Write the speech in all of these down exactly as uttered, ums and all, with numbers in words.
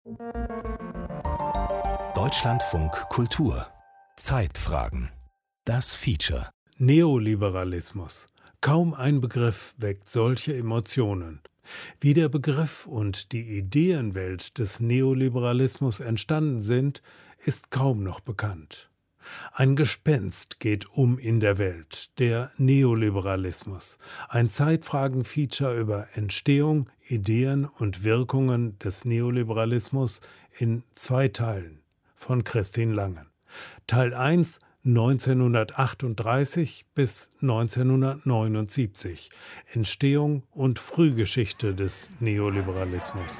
Deutschlandfunk Kultur. Zeitfragen. Das Feature. Neoliberalismus. Kaum ein Begriff weckt solche Emotionen. Wie der Begriff und die Ideenwelt des Neoliberalismus entstanden sind, ist kaum noch bekannt. Ein Gespenst geht um in der Welt, der Neoliberalismus. Ein Zeitfragen-Feature über Entstehung, Ideen und Wirkungen des Neoliberalismus in zwei Teilen von Christine Langen. Teil eins neunzehnhundertachtunddreißig bis neunzehnhundertneunundsiebzig. Entstehung und Frühgeschichte des Neoliberalismus.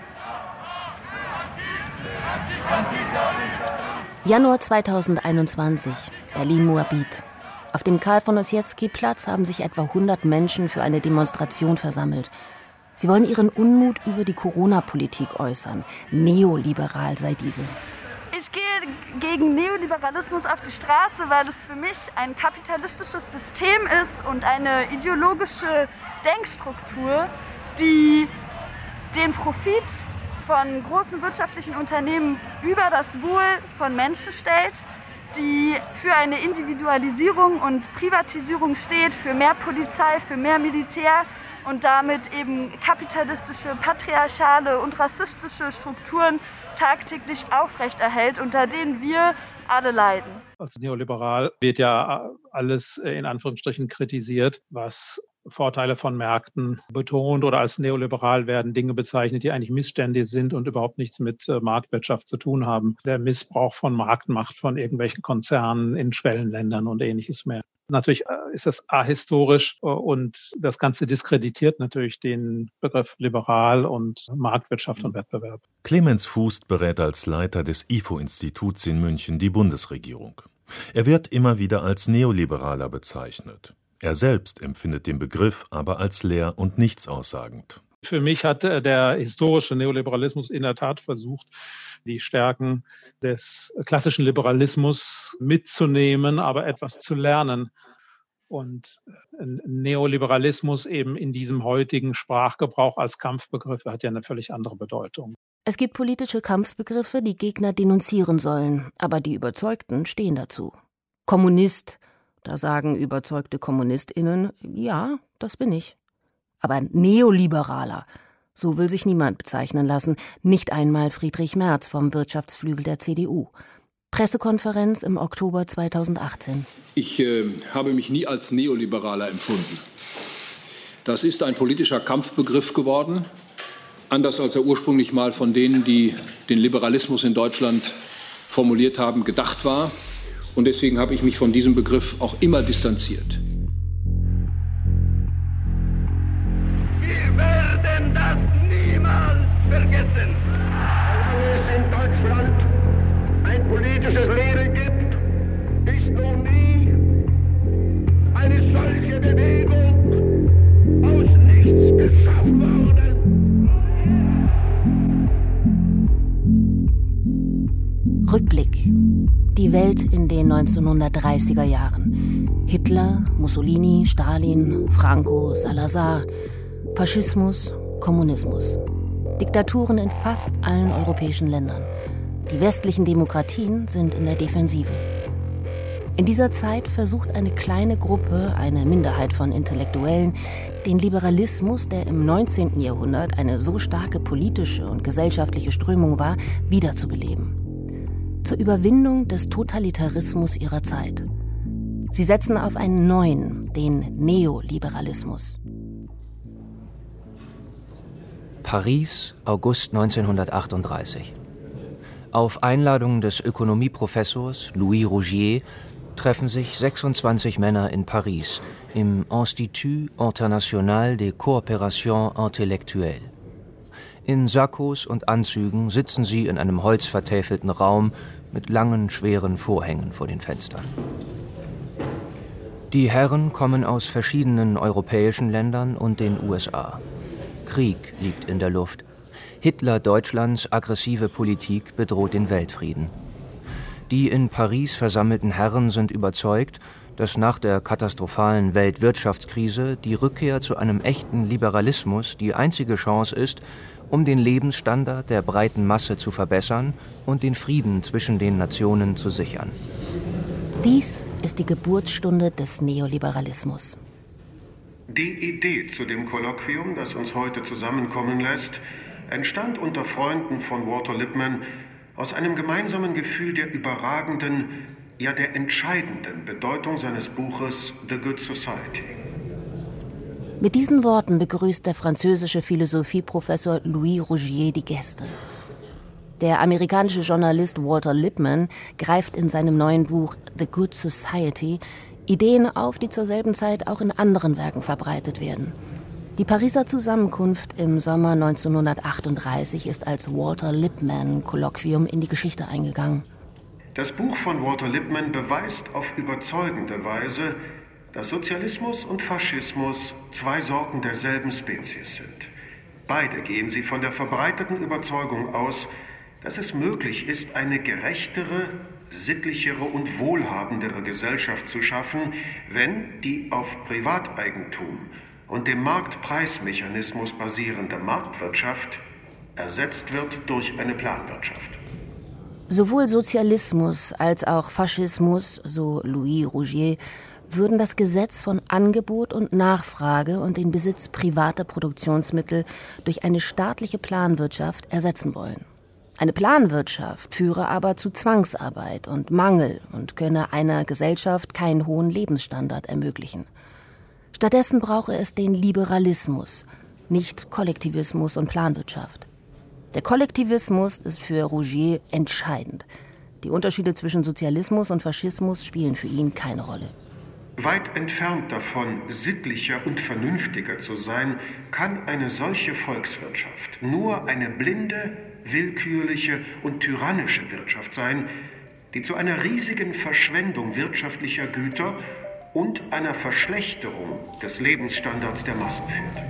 Januar zweitausendeinundzwanzig, Berlin-Moabit. Auf dem Karl-von-Ossietzky-Platz haben sich etwa hundert Menschen für eine Demonstration versammelt. Sie wollen ihren Unmut über die Corona-Politik äußern. Neoliberal sei diese. Ich gehe gegen Neoliberalismus auf die Straße, weil es für mich ein kapitalistisches System ist und eine ideologische Denkstruktur, die den Profit von großen wirtschaftlichen Unternehmen über das Wohl von Menschen stellt, die für eine Individualisierung und Privatisierung steht, für mehr Polizei, für mehr Militär und damit eben kapitalistische, patriarchale und rassistische Strukturen tagtäglich aufrechterhält, unter denen wir alle leiden. Als neoliberal wird ja alles in Anführungsstrichen kritisiert, was Vorteile von Märkten betont, oder als neoliberal werden Dinge bezeichnet, die eigentlich Missstände sind und überhaupt nichts mit Marktwirtschaft zu tun haben. Der Missbrauch von Marktmacht von irgendwelchen Konzernen in Schwellenländern und ähnliches mehr. Natürlich ist das ahistorisch und das Ganze diskreditiert natürlich den Begriff liberal und Marktwirtschaft und Wettbewerb. Clemens Fußt berät als Leiter des I F O-Instituts in München die Bundesregierung. Er wird immer wieder als Neoliberaler bezeichnet. Er selbst empfindet den Begriff aber als leer und nichtssagend. Für mich hat der historische Neoliberalismus in der Tat versucht, die Stärken des klassischen Liberalismus mitzunehmen, aber etwas zu lernen. Und Neoliberalismus eben in diesem heutigen Sprachgebrauch als Kampfbegriff hat ja eine völlig andere Bedeutung. Es gibt politische Kampfbegriffe, die Gegner denunzieren sollen, aber die Überzeugten stehen dazu. Kommunist, da sagen überzeugte KommunistInnen, ja, das bin ich. Aber Neoliberaler, so will sich niemand bezeichnen lassen, nicht einmal Friedrich Merz vom Wirtschaftsflügel der C D U. Pressekonferenz im Oktober zweitausendachtzehn. Ich äh, habe mich nie als Neoliberaler empfunden. Das ist ein politischer Kampfbegriff geworden, anders als er ursprünglich mal von denen, die den Liberalismus in Deutschland formuliert haben, gedacht war. Und deswegen habe ich mich von diesem Begriff auch immer distanziert. Wir werden das niemals vergessen. Solange es in Deutschland ein politisches Leben gibt, ist noch nie eine solche Bewegung aus nichts geschaffen worden. Rückblick. Die Welt in den neunzehnhundertdreißiger Jahren. Hitler, Mussolini, Stalin, Franco, Salazar, Faschismus, Kommunismus. Diktaturen in fast allen europäischen Ländern. Die westlichen Demokratien sind in der Defensive. In dieser Zeit versucht eine kleine Gruppe, eine Minderheit von Intellektuellen, den Liberalismus, der im neunzehnten Jahrhundert eine so starke politische und gesellschaftliche Strömung war, wiederzubeleben. Zur Überwindung des Totalitarismus ihrer Zeit. Sie setzen auf einen neuen, den Neoliberalismus. Paris, August neunzehnhundertachtunddreißig. Auf Einladung des Ökonomieprofessors Louis Rougier treffen sich sechsundzwanzig Männer in Paris im Institut International de Coopération Intellectuelle. In Sakkos und Anzügen sitzen sie in einem holzvertäfelten Raum mit langen, schweren Vorhängen vor den Fenstern. Die Herren kommen aus verschiedenen europäischen Ländern und den U S A. Krieg liegt in der Luft. Hitler-Deutschlands aggressive Politik bedroht den Weltfrieden. Die in Paris versammelten Herren sind überzeugt, dass nach der katastrophalen Weltwirtschaftskrise die Rückkehr zu einem echten Liberalismus die einzige Chance ist, um den Lebensstandard der breiten Masse zu verbessern und den Frieden zwischen den Nationen zu sichern. Dies ist die Geburtsstunde des Neoliberalismus. Die Idee zu dem Kolloquium, das uns heute zusammenkommen lässt, entstand unter Freunden von Walter Lippmann aus einem gemeinsamen Gefühl der überragenden, ja der entscheidenden Bedeutung seines Buches The Good Society. Mit diesen Worten begrüßt der französische Philosophieprofessor Louis Rougier die Gäste. Der amerikanische Journalist Walter Lippmann greift in seinem neuen Buch The Good Society Ideen auf, die zur selben Zeit auch in anderen Werken verbreitet werden. Die Pariser Zusammenkunft im Sommer neunzehnhundertachtunddreißig ist als Walter Lippmann-Kolloquium in die Geschichte eingegangen. Das Buch von Walter Lippmann beweist auf überzeugende Weise, dass Sozialismus und Faschismus zwei Sorten derselben Spezies sind. Beide gehen sie von der verbreiteten Überzeugung aus, dass es möglich ist, eine gerechtere, sittlichere und wohlhabendere Gesellschaft zu schaffen, wenn die auf Privateigentum und dem Marktpreismechanismus basierende Marktwirtschaft ersetzt wird durch eine Planwirtschaft. Sowohl Sozialismus als auch Faschismus, so Louis Rougier, würden das Gesetz von Angebot und Nachfrage und den Besitz privater Produktionsmittel durch eine staatliche Planwirtschaft ersetzen wollen. Eine Planwirtschaft führe aber zu Zwangsarbeit und Mangel und könne einer Gesellschaft keinen hohen Lebensstandard ermöglichen. Stattdessen brauche es den Liberalismus, nicht Kollektivismus und Planwirtschaft. Der Kollektivismus ist für Rougier entscheidend. Die Unterschiede zwischen Sozialismus und Faschismus spielen für ihn keine Rolle. Weit entfernt davon, sittlicher und vernünftiger zu sein, kann eine solche Volkswirtschaft nur eine blinde, willkürliche und tyrannische Wirtschaft sein, die zu einer riesigen Verschwendung wirtschaftlicher Güter und einer Verschlechterung des Lebensstandards der Massen führt.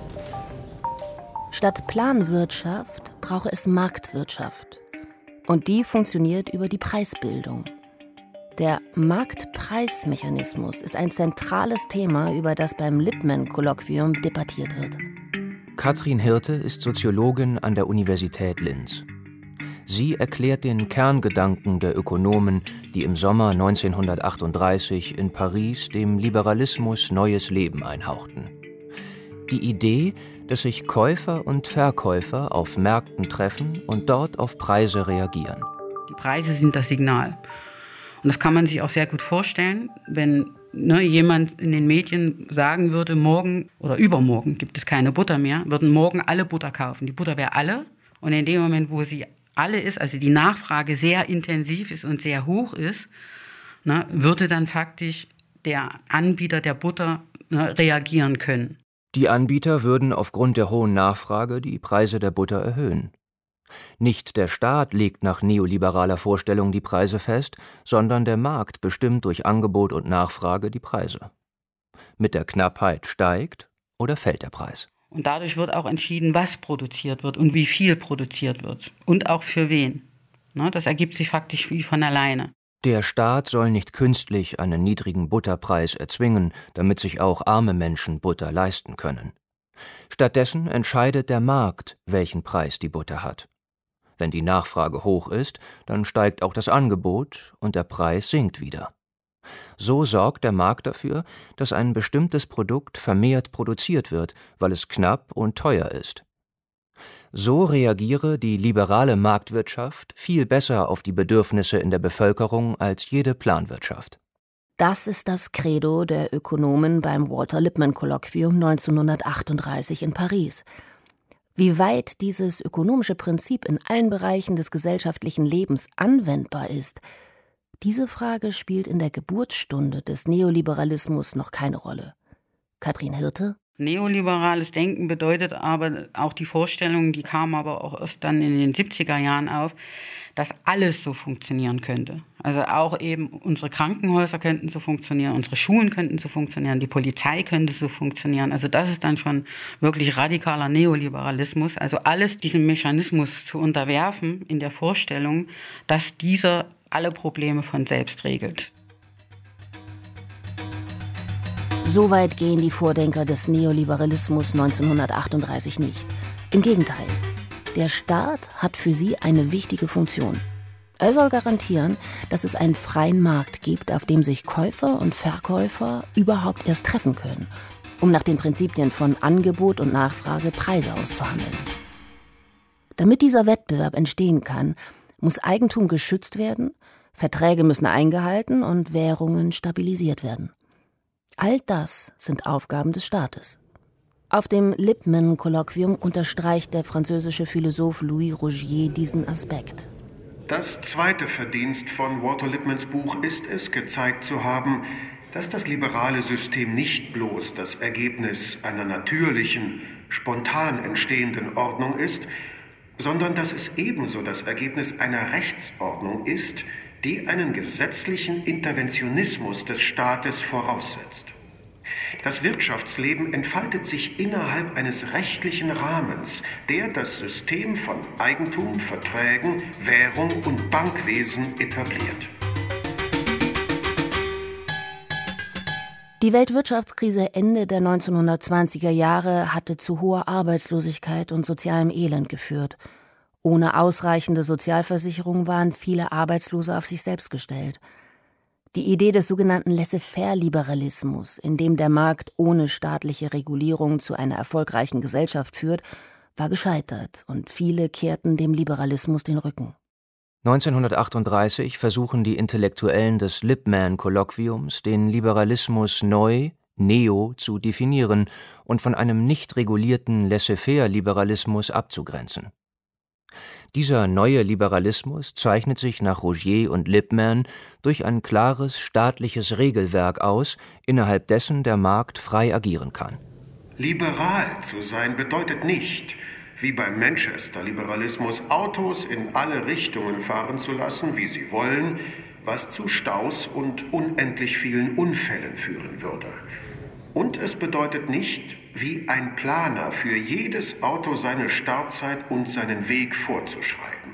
Statt Planwirtschaft brauche es Marktwirtschaft. Und die funktioniert über die Preisbildung. Der Marktpreismechanismus ist ein zentrales Thema, über das beim Lippmann-Kolloquium debattiert wird. Katrin Hirte ist Soziologin an der Universität Linz. Sie erklärt den Kerngedanken der Ökonomen, die im Sommer neunzehnhundertachtunddreißig in Paris dem Liberalismus neues Leben einhauchten. Die Idee, dass sich Käufer und Verkäufer auf Märkten treffen und dort auf Preise reagieren. Die Preise sind das Signal. Und das kann man sich auch sehr gut vorstellen, wenn ne, jemand in den Medien sagen würde, morgen oder übermorgen gibt es keine Butter mehr, würden morgen alle Butter kaufen. Die Butter wäre alle. Und in dem Moment, wo sie alle ist, also die Nachfrage sehr intensiv ist und sehr hoch ist, ne, würde dann faktisch der Anbieter der Butter ne, reagieren können. Die Anbieter würden aufgrund der hohen Nachfrage die Preise der Butter erhöhen. Nicht der Staat legt nach neoliberaler Vorstellung die Preise fest, sondern der Markt bestimmt durch Angebot und Nachfrage die Preise. Mit der Knappheit steigt oder fällt der Preis. Und dadurch wird auch entschieden, was produziert wird und wie viel produziert wird. Und auch für wen. Das ergibt sich faktisch wie von alleine. Der Staat soll nicht künstlich einen niedrigen Butterpreis erzwingen, damit sich auch arme Menschen Butter leisten können. Stattdessen entscheidet der Markt, welchen Preis die Butter hat. Wenn die Nachfrage hoch ist, dann steigt auch das Angebot und der Preis sinkt wieder. So sorgt der Markt dafür, dass ein bestimmtes Produkt vermehrt produziert wird, weil es knapp und teuer ist. So reagiere die liberale Marktwirtschaft viel besser auf die Bedürfnisse in der Bevölkerung als jede Planwirtschaft. Das ist das Credo der Ökonomen beim Walter-Lippmann-Kolloquium neunzehnhundertachtunddreißig in Paris. Wie weit dieses ökonomische Prinzip in allen Bereichen des gesellschaftlichen Lebens anwendbar ist, diese Frage spielt in der Geburtsstunde des Neoliberalismus noch keine Rolle. Katrin Hirte? Neoliberales Denken bedeutet aber auch die Vorstellung, die kam aber auch erst dann in den siebziger Jahren auf, dass alles so funktionieren könnte. Also auch eben unsere Krankenhäuser könnten so funktionieren, unsere Schulen könnten so funktionieren, die Polizei könnte so funktionieren. Also das ist dann schon wirklich radikaler Neoliberalismus. Also alles diesem Mechanismus zu unterwerfen in der Vorstellung, dass dieser alle Probleme von selbst regelt. Soweit gehen die Vordenker des Neoliberalismus neunzehnhundertachtunddreißig nicht. Im Gegenteil, der Staat hat für sie eine wichtige Funktion. Er soll garantieren, dass es einen freien Markt gibt, auf dem sich Käufer und Verkäufer überhaupt erst treffen können, um nach den Prinzipien von Angebot und Nachfrage Preise auszuhandeln. Damit dieser Wettbewerb entstehen kann, muss Eigentum geschützt werden, Verträge müssen eingehalten und Währungen stabilisiert werden. All das sind Aufgaben des Staates. Auf dem Lippmann-Kolloquium unterstreicht der französische Philosoph Louis Rogier diesen Aspekt. Das zweite Verdienst von Walter Lippmanns Buch ist es, gezeigt zu haben, dass das liberale System nicht bloß das Ergebnis einer natürlichen, spontan entstehenden Ordnung ist, sondern dass es ebenso das Ergebnis einer Rechtsordnung ist, die einen gesetzlichen Interventionismus des Staates voraussetzt. Das Wirtschaftsleben entfaltet sich innerhalb eines rechtlichen Rahmens, der das System von Eigentum, Verträgen, Währung und Bankwesen etabliert. Die Weltwirtschaftskrise Ende der neunzehnhundertzwanziger Jahre hatte zu hoher Arbeitslosigkeit und sozialem Elend geführt. Ohne ausreichende Sozialversicherung waren viele Arbeitslose auf sich selbst gestellt. Die Idee des sogenannten Laissez-faire-Liberalismus, in dem der Markt ohne staatliche Regulierung zu einer erfolgreichen Gesellschaft führt, war gescheitert und viele kehrten dem Liberalismus den Rücken. neunzehnhundertachtunddreißig versuchen die Intellektuellen des Lippmann-Kolloquiums, den Liberalismus neu, neo, zu definieren und von einem nicht regulierten Laissez-faire-Liberalismus abzugrenzen. Dieser neue Liberalismus zeichnet sich nach Rogier und Lippmann durch ein klares staatliches Regelwerk aus, innerhalb dessen der Markt frei agieren kann. Liberal zu sein bedeutet nicht, wie beim Manchester-Liberalismus, Autos in alle Richtungen fahren zu lassen, wie sie wollen, was zu Staus und unendlich vielen Unfällen führen würde. Und es bedeutet nicht, wie ein Planer für jedes Auto seine Startzeit und seinen Weg vorzuschreiben.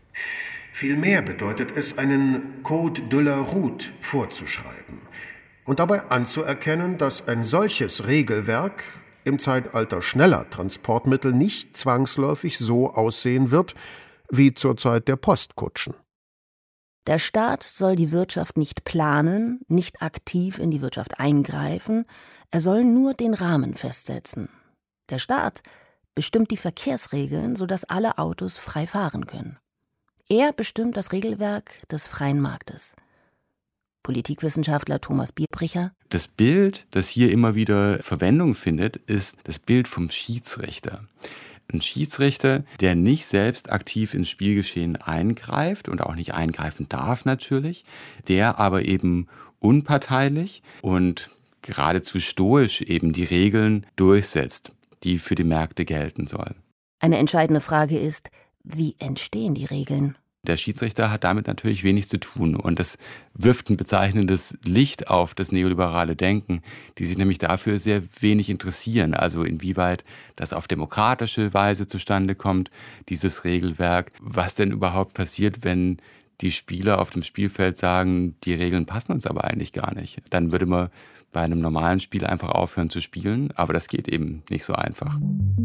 Vielmehr bedeutet es, einen Code de la Route vorzuschreiben und dabei anzuerkennen, dass ein solches Regelwerk im Zeitalter schneller Transportmittel nicht zwangsläufig so aussehen wird wie zur Zeit der Postkutschen. Der Staat soll die Wirtschaft nicht planen, nicht aktiv in die Wirtschaft eingreifen, er soll nur den Rahmen festsetzen. Der Staat bestimmt die Verkehrsregeln, sodass alle Autos frei fahren können. Er bestimmt das Regelwerk des freien Marktes. Politikwissenschaftler Thomas Bierbricher: Das Bild, das hier immer wieder Verwendung findet, ist das Bild vom Schiedsrichter. Ein Schiedsrichter, der nicht selbst aktiv ins Spielgeschehen eingreift und auch nicht eingreifen darf natürlich, der aber eben unparteilich und geradezu stoisch eben die Regeln durchsetzt, die für die Märkte gelten sollen. Eine entscheidende Frage ist, wie entstehen die Regeln? Der Schiedsrichter hat damit natürlich wenig zu tun und das wirft ein bezeichnendes Licht auf das neoliberale Denken, die sich nämlich dafür sehr wenig interessieren, also inwieweit das auf demokratische Weise zustande kommt, dieses Regelwerk, was denn überhaupt passiert, wenn die Spieler auf dem Spielfeld sagen, die Regeln passen uns aber eigentlich gar nicht. Dann würde man bei einem normalen Spiel einfach aufhören zu spielen, aber das geht eben nicht so einfach.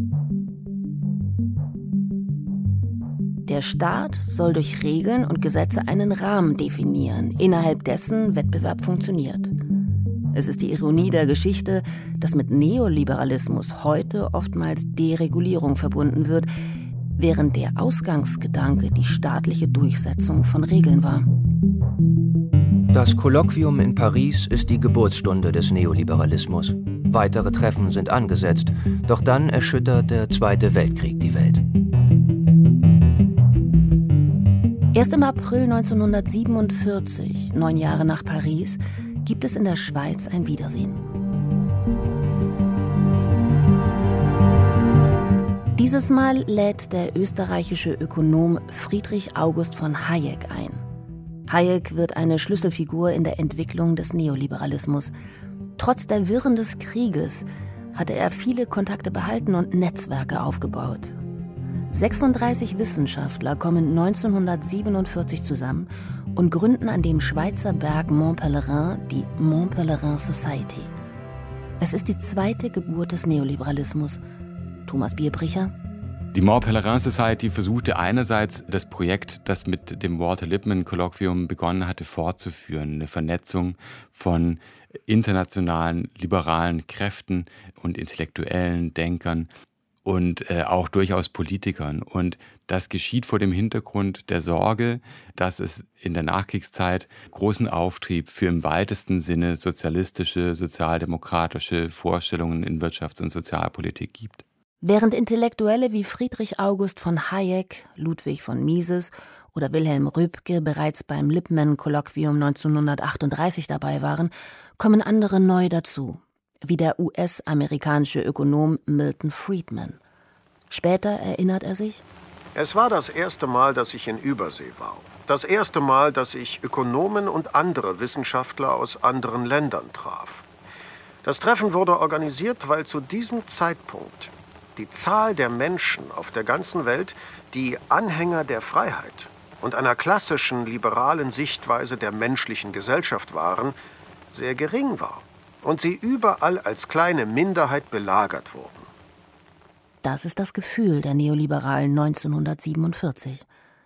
Der Staat soll durch Regeln und Gesetze einen Rahmen definieren, innerhalb dessen Wettbewerb funktioniert. Es ist die Ironie der Geschichte, dass mit Neoliberalismus heute oftmals Deregulierung verbunden wird, während der Ausgangsgedanke die staatliche Durchsetzung von Regeln war. Das Kolloquium in Paris ist die Geburtsstunde des Neoliberalismus. Weitere Treffen sind angesetzt, doch dann erschüttert der Zweite Weltkrieg die Welt. Erst im April neunzehnhundertsiebenundvierzig, neun Jahre nach Paris, gibt es in der Schweiz ein Wiedersehen. Dieses Mal lädt der österreichische Ökonom Friedrich August von Hayek ein. Hayek wird eine Schlüsselfigur in der Entwicklung des Neoliberalismus. Trotz der Wirren des Krieges hatte er viele Kontakte behalten und Netzwerke aufgebaut. sechsunddreißig Wissenschaftler kommen neunzehnhundertsiebenundvierzig zusammen und gründen an dem Schweizer Berg Mont Pelerin die Mont Pelerin Society. Es ist die zweite Geburt des Neoliberalismus. Thomas Bierbricher. Die Mont Pelerin Society versuchte einerseits das Projekt, das mit dem Walter Lippmann Kolloquium begonnen hatte, fortzuführen. Eine Vernetzung von internationalen liberalen Kräften und intellektuellen Denkern und äh, auch durchaus Politikern. Und das geschieht vor dem Hintergrund der Sorge, dass es in der Nachkriegszeit großen Auftrieb für im weitesten Sinne sozialistische, sozialdemokratische Vorstellungen in Wirtschafts- und Sozialpolitik gibt. Während Intellektuelle wie Friedrich August von Hayek, Ludwig von Mises oder Wilhelm Röpke bereits beim Lippmann-Kolloquium neunzehnhundertachtunddreißig dabei waren, kommen andere neu dazu, wie der U S-amerikanische Ökonom Milton Friedman. Später erinnert er sich: Es war das erste Mal, dass ich in Übersee war. Das erste Mal, dass ich Ökonomen und andere Wissenschaftler aus anderen Ländern traf. Das Treffen wurde organisiert, weil zu diesem Zeitpunkt die Zahl der Menschen auf der ganzen Welt, die Anhänger der Freiheit und einer klassischen liberalen Sichtweise der menschlichen Gesellschaft waren, sehr gering war und sie überall als kleine Minderheit belagert wurden. Das ist das Gefühl der Neoliberalen neunzehnhundertsiebenundvierzig.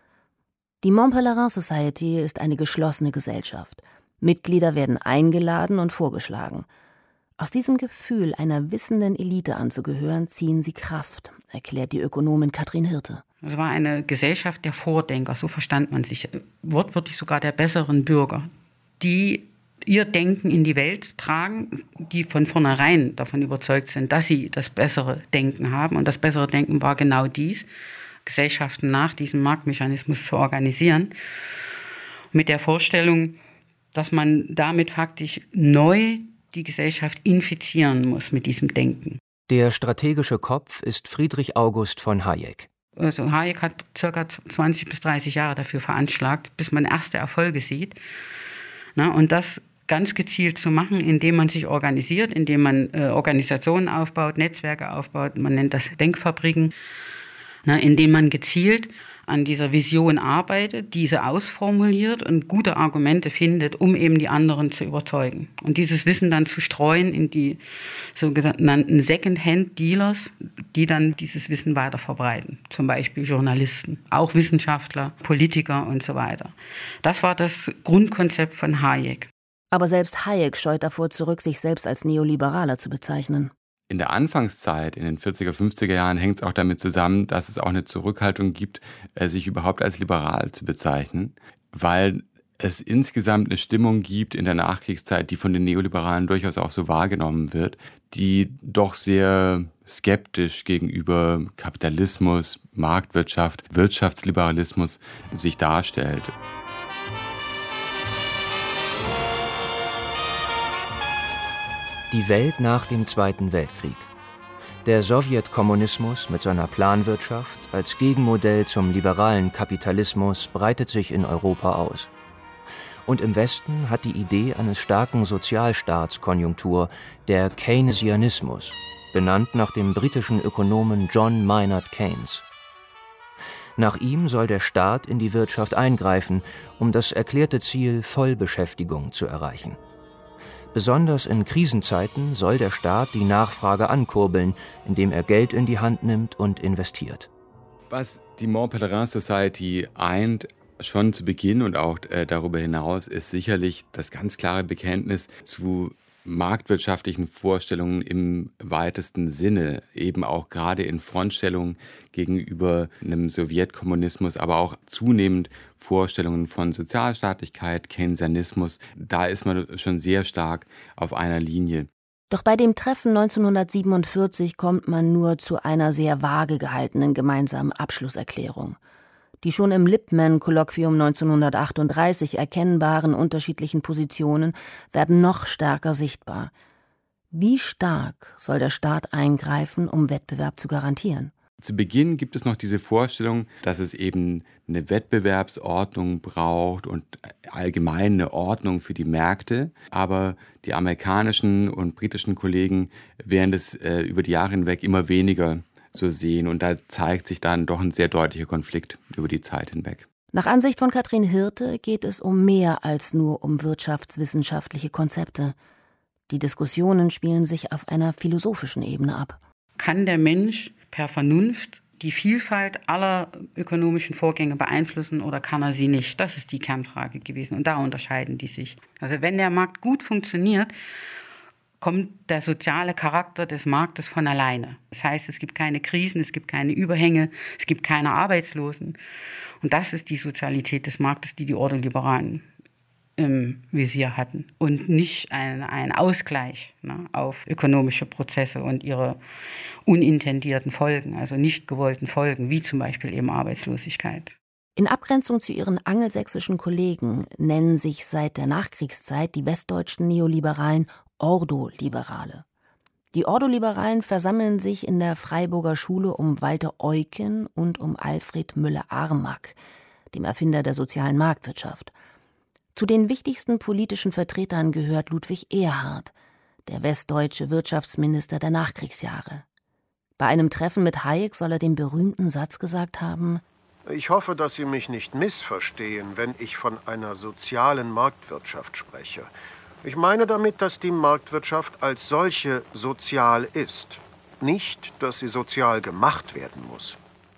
Die Mont Pelerin Society ist eine geschlossene Gesellschaft. Mitglieder werden eingeladen und vorgeschlagen. Aus diesem Gefühl, einer wissenden Elite anzugehören, ziehen sie Kraft, erklärt die Ökonomin Katrin Hirte. Es war eine Gesellschaft der Vordenker, so verstand man sich, wortwörtlich sogar der besseren Bürger, die ihr Denken in die Welt tragen, die von vornherein davon überzeugt sind, dass sie das bessere Denken haben. Und das bessere Denken war genau dies, Gesellschaften nach diesem Marktmechanismus zu organisieren, mit der Vorstellung, dass man damit faktisch neu die Gesellschaft infizieren muss mit diesem Denken. Der strategische Kopf ist Friedrich August von Hayek. Also Hayek hat ca. zwanzig bis dreißig Jahre dafür veranschlagt, bis man erste Erfolge sieht. Na, und das ganz gezielt zu machen, indem man sich organisiert, indem man äh, Organisationen aufbaut, Netzwerke aufbaut, man nennt das Denkfabriken, na, indem man gezielt an dieser Vision arbeitet, diese ausformuliert und gute Argumente findet, um eben die anderen zu überzeugen. Und dieses Wissen dann zu streuen in die sogenannten Second-Hand-Dealers, die dann dieses Wissen weiter verbreiten. Zum Beispiel Journalisten, auch Wissenschaftler, Politiker und so weiter. Das war das Grundkonzept von Hayek. Aber selbst Hayek scheut davor zurück, sich selbst als Neoliberaler zu bezeichnen. In der Anfangszeit, in den vierziger, fünfziger Jahren, hängt es auch damit zusammen, dass es auch eine Zurückhaltung gibt, sich überhaupt als liberal zu bezeichnen, weil es insgesamt eine Stimmung gibt in der Nachkriegszeit, die von den Neoliberalen durchaus auch so wahrgenommen wird, die doch sehr skeptisch gegenüber Kapitalismus, Marktwirtschaft, Wirtschaftsliberalismus sich darstellt. Die Welt nach dem Zweiten Weltkrieg. Der Sowjetkommunismus mit seiner Planwirtschaft als Gegenmodell zum liberalen Kapitalismus breitet sich in Europa aus. Und im Westen hat die Idee eines starken Sozialstaats Konjunktur, der Keynesianismus, benannt nach dem britischen Ökonomen John Maynard Keynes. Nach ihm soll der Staat in die Wirtschaft eingreifen, um das erklärte Ziel Vollbeschäftigung zu erreichen. Besonders in Krisenzeiten soll der Staat die Nachfrage ankurbeln, indem er Geld in die Hand nimmt und investiert. Was die Mont Pelerin Society eint, schon zu Beginn und auch äh, darüber hinaus, ist sicherlich das ganz klare Bekenntnis zu marktwirtschaftlichen Vorstellungen im weitesten Sinne, eben auch gerade in Frontstellung gegenüber einem Sowjetkommunismus, aber auch zunehmend Vorstellungen von Sozialstaatlichkeit, Keynesianismus. Da ist man schon sehr stark auf einer Linie. Doch bei dem Treffen neunzehnhundertsiebenundvierzig kommt man nur zu einer sehr vage gehaltenen gemeinsamen Abschlusserklärung. Die schon im Lippmann-Kolloquium neunzehnhundertachtunddreißig erkennbaren unterschiedlichen Positionen werden noch stärker sichtbar. Wie stark soll der Staat eingreifen, um Wettbewerb zu garantieren? Zu Beginn gibt es noch diese Vorstellung, dass es eben eine Wettbewerbsordnung braucht und allgemein eine Ordnung für die Märkte. Aber die amerikanischen und britischen Kollegen werden das äh, über die Jahre hinweg immer weniger so sehen. Und da zeigt sich dann doch ein sehr deutlicher Konflikt über die Zeit hinweg. Nach Ansicht von Katrin Hirte geht es um mehr als nur um wirtschaftswissenschaftliche Konzepte. Die Diskussionen spielen sich auf einer philosophischen Ebene ab. Kann der Mensch per Vernunft die Vielfalt aller ökonomischen Vorgänge beeinflussen oder kann er sie nicht? Das ist die Kernfrage gewesen und da unterscheiden die sich. Also wenn der Markt gut funktioniert, kommt der soziale Charakter des Marktes von alleine. Das heißt, es gibt keine Krisen, es gibt keine Überhänge, es gibt keine Arbeitslosen. Und das ist die Sozialität des Marktes, die die Ordoliberalen im Visier hatten. Und nicht ein, ein Ausgleich, ne, auf ökonomische Prozesse und ihre unintendierten Folgen, also nicht gewollten Folgen, wie zum Beispiel eben Arbeitslosigkeit. In Abgrenzung zu ihren angelsächsischen Kollegen nennen sich seit der Nachkriegszeit die westdeutschen Neoliberalen Ordoliberale. Die Ordoliberalen versammeln sich in der Freiburger Schule um Walter Eucken und um Alfred Müller-Armack, dem Erfinder der sozialen Marktwirtschaft. Zu den wichtigsten politischen Vertretern gehört Ludwig Erhard, der westdeutsche Wirtschaftsminister der Nachkriegsjahre. Bei einem Treffen mit Hayek soll er den berühmten Satz gesagt haben: Ich hoffe, dass Sie mich nicht missverstehen, wenn ich von einer sozialen Marktwirtschaft spreche. Ich meine damit, dass die Marktwirtschaft als solche sozial ist, nicht, dass sie sozial gemacht werden muss.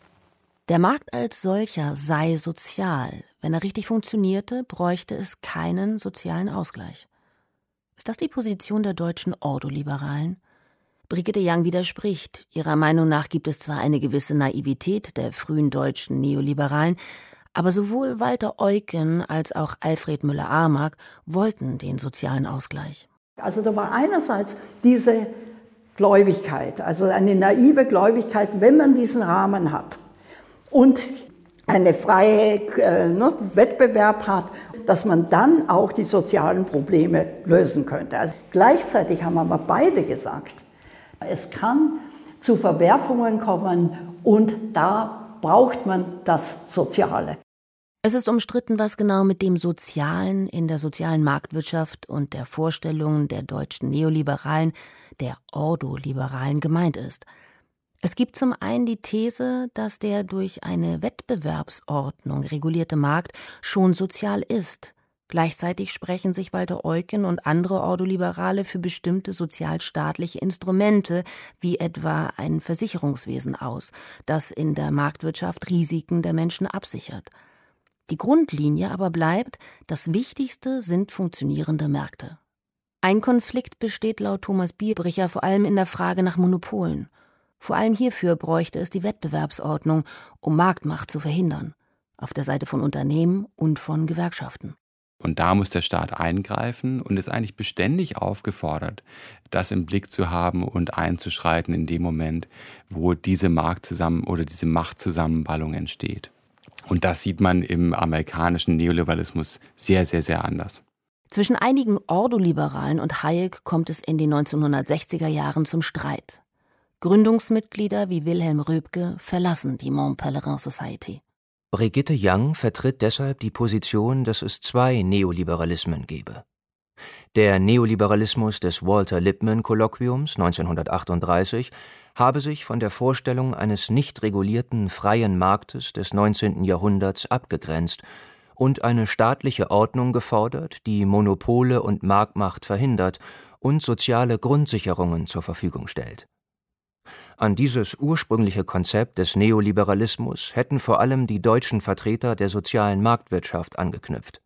Der Markt als solcher sei sozial. Wenn er richtig funktionierte, bräuchte es keinen sozialen Ausgleich. Ist das die Position der deutschen Ordoliberalen? Brigitte Young widerspricht. Ihrer Meinung nach gibt es zwar eine gewisse Naivität der frühen deutschen Neoliberalen, aber sowohl Walter Eucken als auch Alfred Müller-Armack wollten den sozialen Ausgleich. Also da war einerseits diese Gläubigkeit, also eine naive Gläubigkeit, wenn man diesen Rahmen hat und eine freie äh, ne, Wettbewerb hat, dass man dann auch die sozialen Probleme lösen könnte. Also gleichzeitig haben aber beide gesagt, es kann zu Verwerfungen kommen und da braucht man das Soziale. Es ist umstritten, was genau mit dem Sozialen in der sozialen Marktwirtschaft und der Vorstellung der deutschen Neoliberalen, der Ordoliberalen, gemeint ist. Es gibt zum einen die These, dass der durch eine Wettbewerbsordnung regulierte Markt schon sozial ist. Gleichzeitig sprechen sich Walter Eucken und andere Ordoliberale für bestimmte sozialstaatliche Instrumente, wie etwa ein Versicherungswesen aus, das in der Marktwirtschaft Risiken der Menschen absichert. Die Grundlinie aber bleibt, das Wichtigste sind funktionierende Märkte. Ein Konflikt besteht laut Thomas Bierbricher vor allem in der Frage nach Monopolen. Vor allem hierfür bräuchte es die Wettbewerbsordnung, um Marktmacht zu verhindern, auf der Seite von Unternehmen und von Gewerkschaften. Und da muss der Staat eingreifen und ist eigentlich beständig aufgefordert, das im Blick zu haben und einzuschreiten in dem Moment, wo diese Marktzusammen- oder diese Machtzusammenballung entsteht. Und das sieht man im amerikanischen Neoliberalismus sehr, sehr, sehr anders. Zwischen einigen Ordoliberalen und Hayek kommt es in den neunzehnhundertsechziger Jahren zum Streit. Gründungsmitglieder wie Wilhelm Röpke verlassen die Mont Pelerin Society. Brigitte Young vertritt deshalb die Position, dass es zwei Neoliberalismen gebe. Der Neoliberalismus des Walter-Lippmann-Kolloquiums neunzehnhundertachtunddreißig habe sich von der Vorstellung eines nicht regulierten freien Marktes des neunzehnten Jahrhunderts abgegrenzt und eine staatliche Ordnung gefordert, die Monopole und Marktmacht verhindert und soziale Grundsicherungen zur Verfügung stellt. An dieses ursprüngliche Konzept des Neoliberalismus hätten vor allem die deutschen Vertreter der sozialen Marktwirtschaft angeknüpft.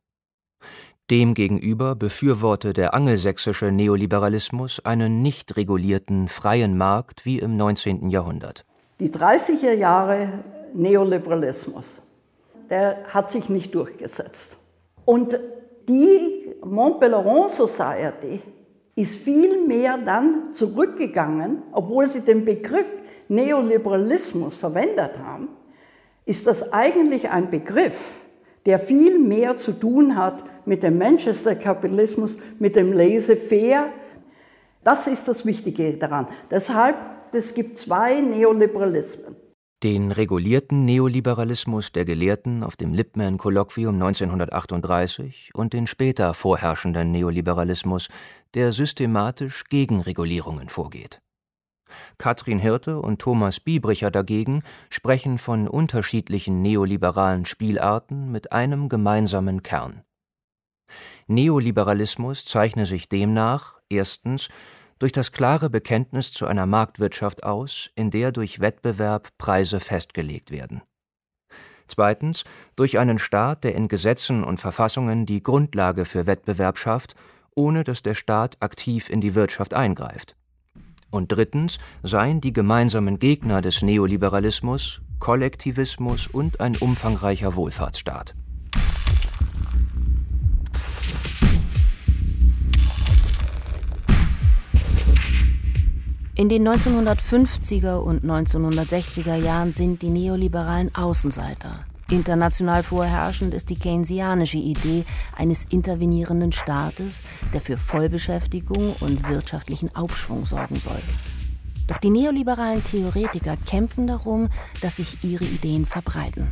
Demgegenüber befürworte der angelsächsische Neoliberalismus einen nicht regulierten freien Markt wie im neunzehnten Jahrhundert. Die dreißiger Jahre Neoliberalismus, der hat sich nicht durchgesetzt. Und die Mont Pelerin Society ist viel mehr dann zurückgegangen, obwohl sie den Begriff Neoliberalismus verwendet haben, ist das eigentlich ein Begriff, der viel mehr zu tun hat mit dem Manchester-Kapitalismus, mit dem Laissez-faire. Das ist das Wichtige daran. Deshalb, es gibt zwei Neoliberalismen. Den regulierten Neoliberalismus der Gelehrten auf dem Lippmann-Kolloquium neunzehnhundertachtunddreißig und den später vorherrschenden Neoliberalismus, der systematisch gegen Regulierungen vorgeht. Katrin Hirte und Thomas Biebricher dagegen sprechen von unterschiedlichen neoliberalen Spielarten mit einem gemeinsamen Kern. Neoliberalismus zeichne sich demnach erstens durch das klare Bekenntnis zu einer Marktwirtschaft aus, in der durch Wettbewerb Preise festgelegt werden. Zweitens durch einen Staat, der in Gesetzen und Verfassungen die Grundlage für Wettbewerb schafft, ohne dass der Staat aktiv in die Wirtschaft eingreift. Und drittens seien die gemeinsamen Gegner des Neoliberalismus Kollektivismus und ein umfangreicher Wohlfahrtsstaat. In den neunzehnhundertfünfziger und neunzehnhundertsechziger Jahren sind die Neoliberalen Außenseiter. International vorherrschend ist die keynesianische Idee eines intervenierenden Staates, der für Vollbeschäftigung und wirtschaftlichen Aufschwung sorgen soll. Doch die neoliberalen Theoretiker kämpfen darum, dass sich ihre Ideen verbreiten.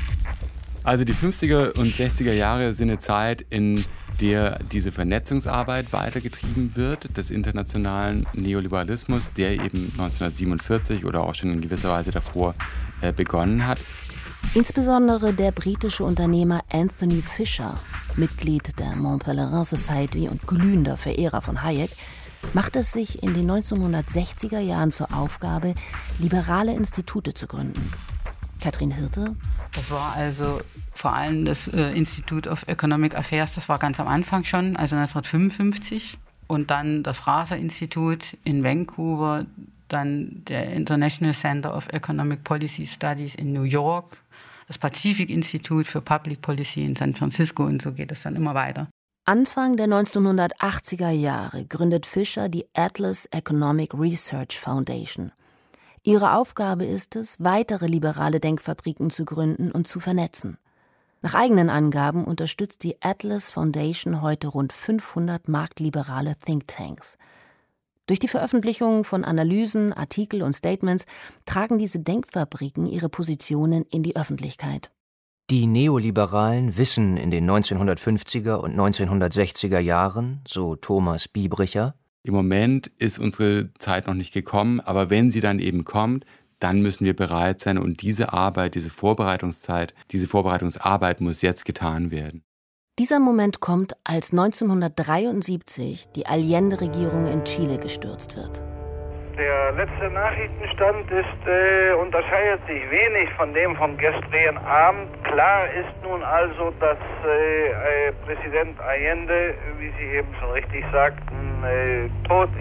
Also die fünfziger und sechziger Jahre sind eine Zeit, in der diese Vernetzungsarbeit weitergetrieben wird, des internationalen Neoliberalismus, der eben neunzehnhundertsiebenundvierzig oder auch schon in gewisser Weise davor äh, begonnen hat. Insbesondere der britische Unternehmer Anthony Fisher, Mitglied der Mont Pelerin Society und glühender Verehrer von Hayek, macht es sich in den neunzehnhundertsechziger Jahren zur Aufgabe, liberale Institute zu gründen. Katrin Hirte? Das war also vor allem das äh, Institute of Economic Affairs, das war ganz am Anfang schon, also neunzehnhundertfünfundfünfzig. Und dann das Fraser-Institut in Vancouver, dann der International Center of Economic Policy Studies in New York, das Pacific-Institut für Public Policy in San Francisco und so geht es dann immer weiter. Anfang der neunzehnhundertachtziger Jahre gründet Fisher die Atlas Economic Research Foundation. Ihre Aufgabe ist es, weitere liberale Denkfabriken zu gründen und zu vernetzen. Nach eigenen Angaben unterstützt die Atlas Foundation heute rund fünfhundert marktliberale Thinktanks. Durch die Veröffentlichung von Analysen, Artikel und Statements tragen diese Denkfabriken ihre Positionen in die Öffentlichkeit. Die Neoliberalen wissen in den neunzehnhundertfünfziger und neunzehnhundertsechziger Jahren, so Thomas Biebricher, im Moment ist unsere Zeit noch nicht gekommen, aber wenn sie dann eben kommt, dann müssen wir bereit sein und diese Arbeit, diese Vorbereitungszeit, diese Vorbereitungsarbeit muss jetzt getan werden. Dieser Moment kommt, als neunzehnhundertdreiundsiebzig die Allende-Regierung in Chile gestürzt wird. Der letzte Nachrichtenstand ist, äh, unterscheidet sich wenig von dem vom gestrigen Abend. Klar ist nun also, dass äh, äh, Präsident Allende, wie Sie eben schon richtig sagten, äh, tot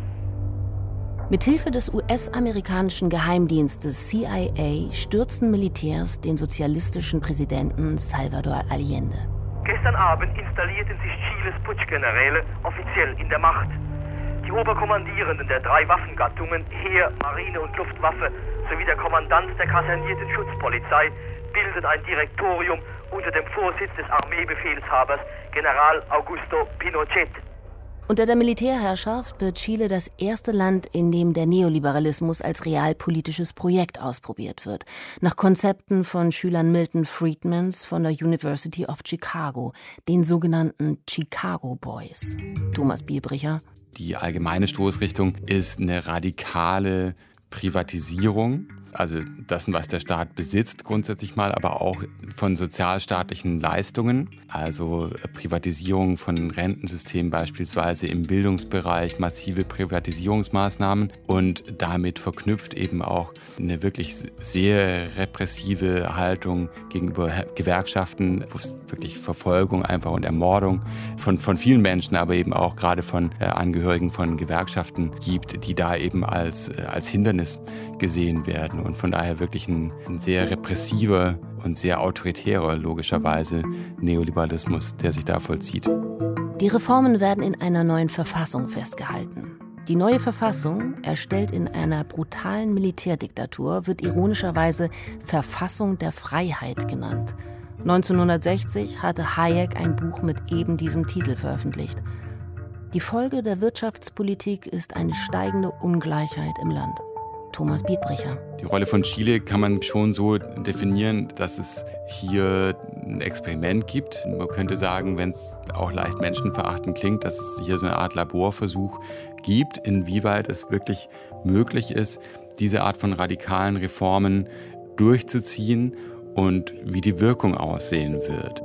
ist. Mithilfe des U S-amerikanischen Geheimdienstes C I A stürzen Militärs den sozialistischen Präsidenten Salvador Allende. Gestern Abend installierten sich Chiles Putschgeneräle offiziell in der Macht. Die Oberkommandierenden der drei Waffengattungen, Heer, Marine und Luftwaffe, sowie der Kommandant der kasernierten Schutzpolizei bildet ein Direktorium unter dem Vorsitz des Armeebefehlshabers General Augusto Pinochet. Unter der Militärherrschaft wird Chile das erste Land, in dem der Neoliberalismus als realpolitisches Projekt ausprobiert wird, nach Konzepten von Schülern Milton Friedmans von der University of Chicago, den sogenannten Chicago Boys. Thomas Biebricher. Die allgemeine Stoßrichtung ist eine radikale Privatisierung, also das, was der Staat besitzt grundsätzlich mal, aber auch von sozialstaatlichen Leistungen, also Privatisierung von Rentensystemen beispielsweise im Bildungsbereich, massive Privatisierungsmaßnahmen und damit verknüpft eben auch eine wirklich sehr repressive Haltung gegenüber Gewerkschaften, wo es wirklich Verfolgung einfach und Ermordung von, von vielen Menschen, aber eben auch gerade von äh, Angehörigen von Gewerkschaften gibt, die da eben als, äh, als Hindernis gesehen werden und von daher wirklich ein, ein sehr repressiver und sehr autoritärer, logischerweise, Neoliberalismus, der sich da vollzieht. Die Reformen werden in einer neuen Verfassung festgehalten. Die neue Verfassung, erstellt in einer brutalen Militärdiktatur, wird ironischerweise Verfassung der Freiheit genannt. neunzehnhundertsechzig hatte Hayek ein Buch mit eben diesem Titel veröffentlicht. Die Folge der Wirtschaftspolitik ist eine steigende Ungleichheit im Land. Thomas Biebricher. Die Rolle von Chile kann man schon so definieren, dass es hier ein Experiment gibt. Man könnte sagen, wenn es auch leicht menschenverachtend klingt, dass es hier so eine Art Laborversuch gibt, inwieweit es wirklich möglich ist, diese Art von radikalen Reformen durchzuziehen und wie die Wirkung aussehen wird.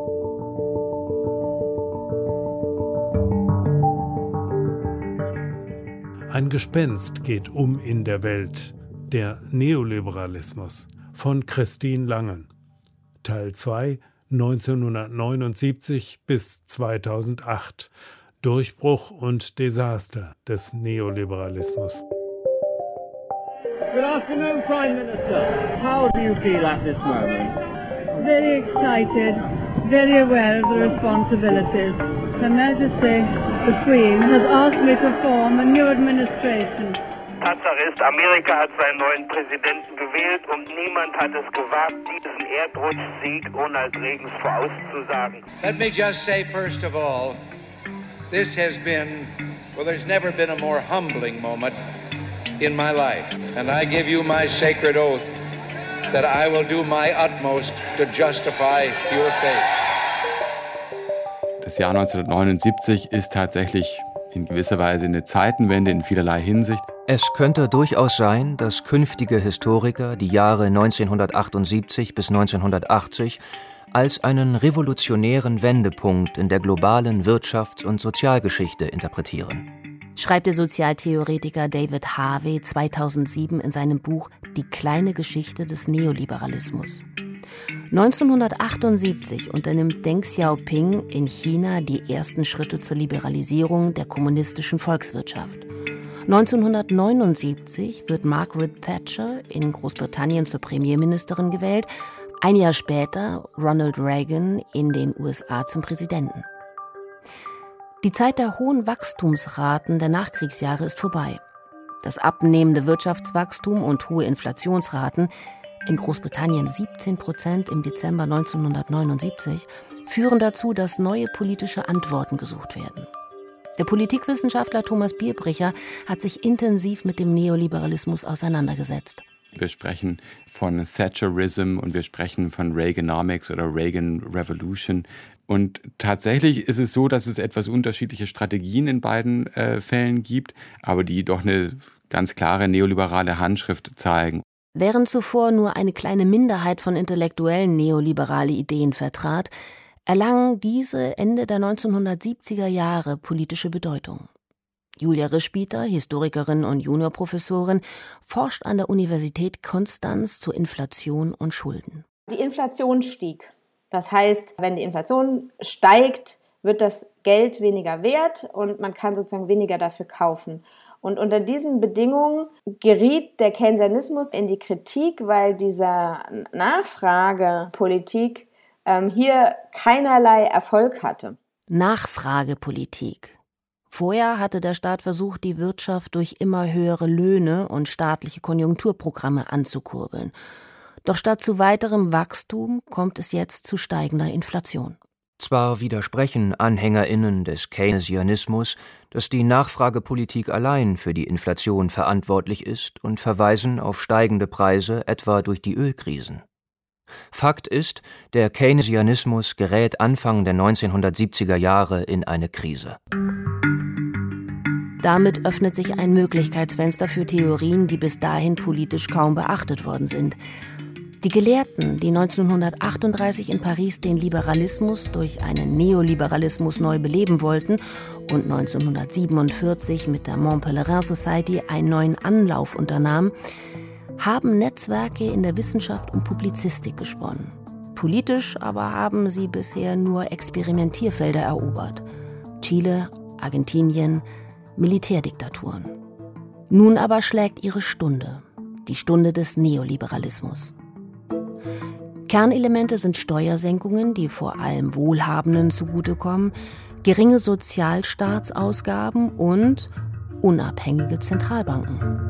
Ein Gespenst geht um in der Welt, der Neoliberalismus, von Christine Langen. Teil zwei, neunzehnhundertneunundsiebzig bis zweitausendacht. Durchbruch und Desaster des Neoliberalismus. Good afternoon, Prime Minister. How do you feel at this moment? Very excited, very aware of the responsibilities. Her Majesty, the Queen, has asked me to form a new administration. Tatsache ist, Amerika hat seinen neuen Präsidenten gewählt und niemand hat es gewagt, diesen Erdrutschsieg Ronald Reagans vorauszusagen. Let me just say first of all, this has been, well, there's never been a more humbling moment in my life. And I give you my sacred oath that I will do my utmost to justify your fate. Das Jahr neunzehnhundertneunundsiebzig ist tatsächlich in gewisser Weise eine Zeitenwende in vielerlei Hinsicht. Es könnte durchaus sein, dass künftige Historiker die Jahre neunzehnhundertachtundsiebzig bis neunzehnhundertachtzig als einen revolutionären Wendepunkt in der globalen Wirtschafts- und Sozialgeschichte interpretieren. Schreibt der Sozialtheoretiker David Harvey zweitausendsieben in seinem Buch Die kleine Geschichte des Neoliberalismus. neunzehnhundertachtundsiebzig unternimmt Deng Xiaoping in China die ersten Schritte zur Liberalisierung der kommunistischen Volkswirtschaft. neunzehnhundertneunundsiebzig wird Margaret Thatcher in Großbritannien zur Premierministerin gewählt, ein Jahr später Ronald Reagan in den U S A zum Präsidenten. Die Zeit der hohen Wachstumsraten der Nachkriegsjahre ist vorbei. Das abnehmende Wirtschaftswachstum und hohe Inflationsraten, in Großbritannien siebzehn Prozent im Dezember neunzehnhundertneunundsiebzig, führen dazu, dass neue politische Antworten gesucht werden. Der Politikwissenschaftler Thomas Bierbricher hat sich intensiv mit dem Neoliberalismus auseinandergesetzt. Wir sprechen von Thatcherism und wir sprechen von Reaganomics oder Reagan Revolution. Und tatsächlich ist es so, dass es etwas unterschiedliche Strategien in beiden äh, Fällen gibt, aber die doch eine ganz klare neoliberale Handschrift zeigen. Während zuvor nur eine kleine Minderheit von Intellektuellen neoliberale Ideen vertrat, erlangen diese Ende der neunzehnhundertsiebziger Jahre politische Bedeutung. Julia Rischbieter, Historikerin und Juniorprofessorin, forscht an der Universität Konstanz zur Inflation und Schulden. Die Inflation stieg. Das heißt, wenn die Inflation steigt, wird das Geld weniger wert und man kann sozusagen weniger dafür kaufen. Und unter diesen Bedingungen geriet der Keynesianismus in die Kritik, weil diese Nachfragepolitik ähm, hier keinerlei Erfolg hatte. Nachfragepolitik. Vorher hatte der Staat versucht, die Wirtschaft durch immer höhere Löhne und staatliche Konjunkturprogramme anzukurbeln. Doch statt zu weiterem Wachstum kommt es jetzt zu steigender Inflation. Zwar widersprechen AnhängerInnen des Keynesianismus, dass die Nachfragepolitik allein für die Inflation verantwortlich ist und verweisen auf steigende Preise etwa durch die Ölkrisen. Fakt ist, der Keynesianismus gerät Anfang der neunzehnhundertsiebziger Jahre in eine Krise. Damit öffnet sich ein Möglichkeitsfenster für Theorien, die bis dahin politisch kaum beachtet worden sind. Die Gelehrten, die neunzehnhundertachtunddreißig in Paris den Liberalismus durch einen Neoliberalismus neu beleben wollten und neunzehnhundertsiebenundvierzig mit der Mont Pelerin Society einen neuen Anlauf unternahmen, haben Netzwerke in der Wissenschaft und Publizistik gesponnen. Politisch aber haben sie bisher nur Experimentierfelder erobert. Chile, Argentinien, Militärdiktaturen. Nun aber schlägt ihre Stunde, die Stunde des Neoliberalismus. Kernelemente sind Steuersenkungen, die vor allem Wohlhabenden zugutekommen, geringe Sozialstaatsausgaben und unabhängige Zentralbanken.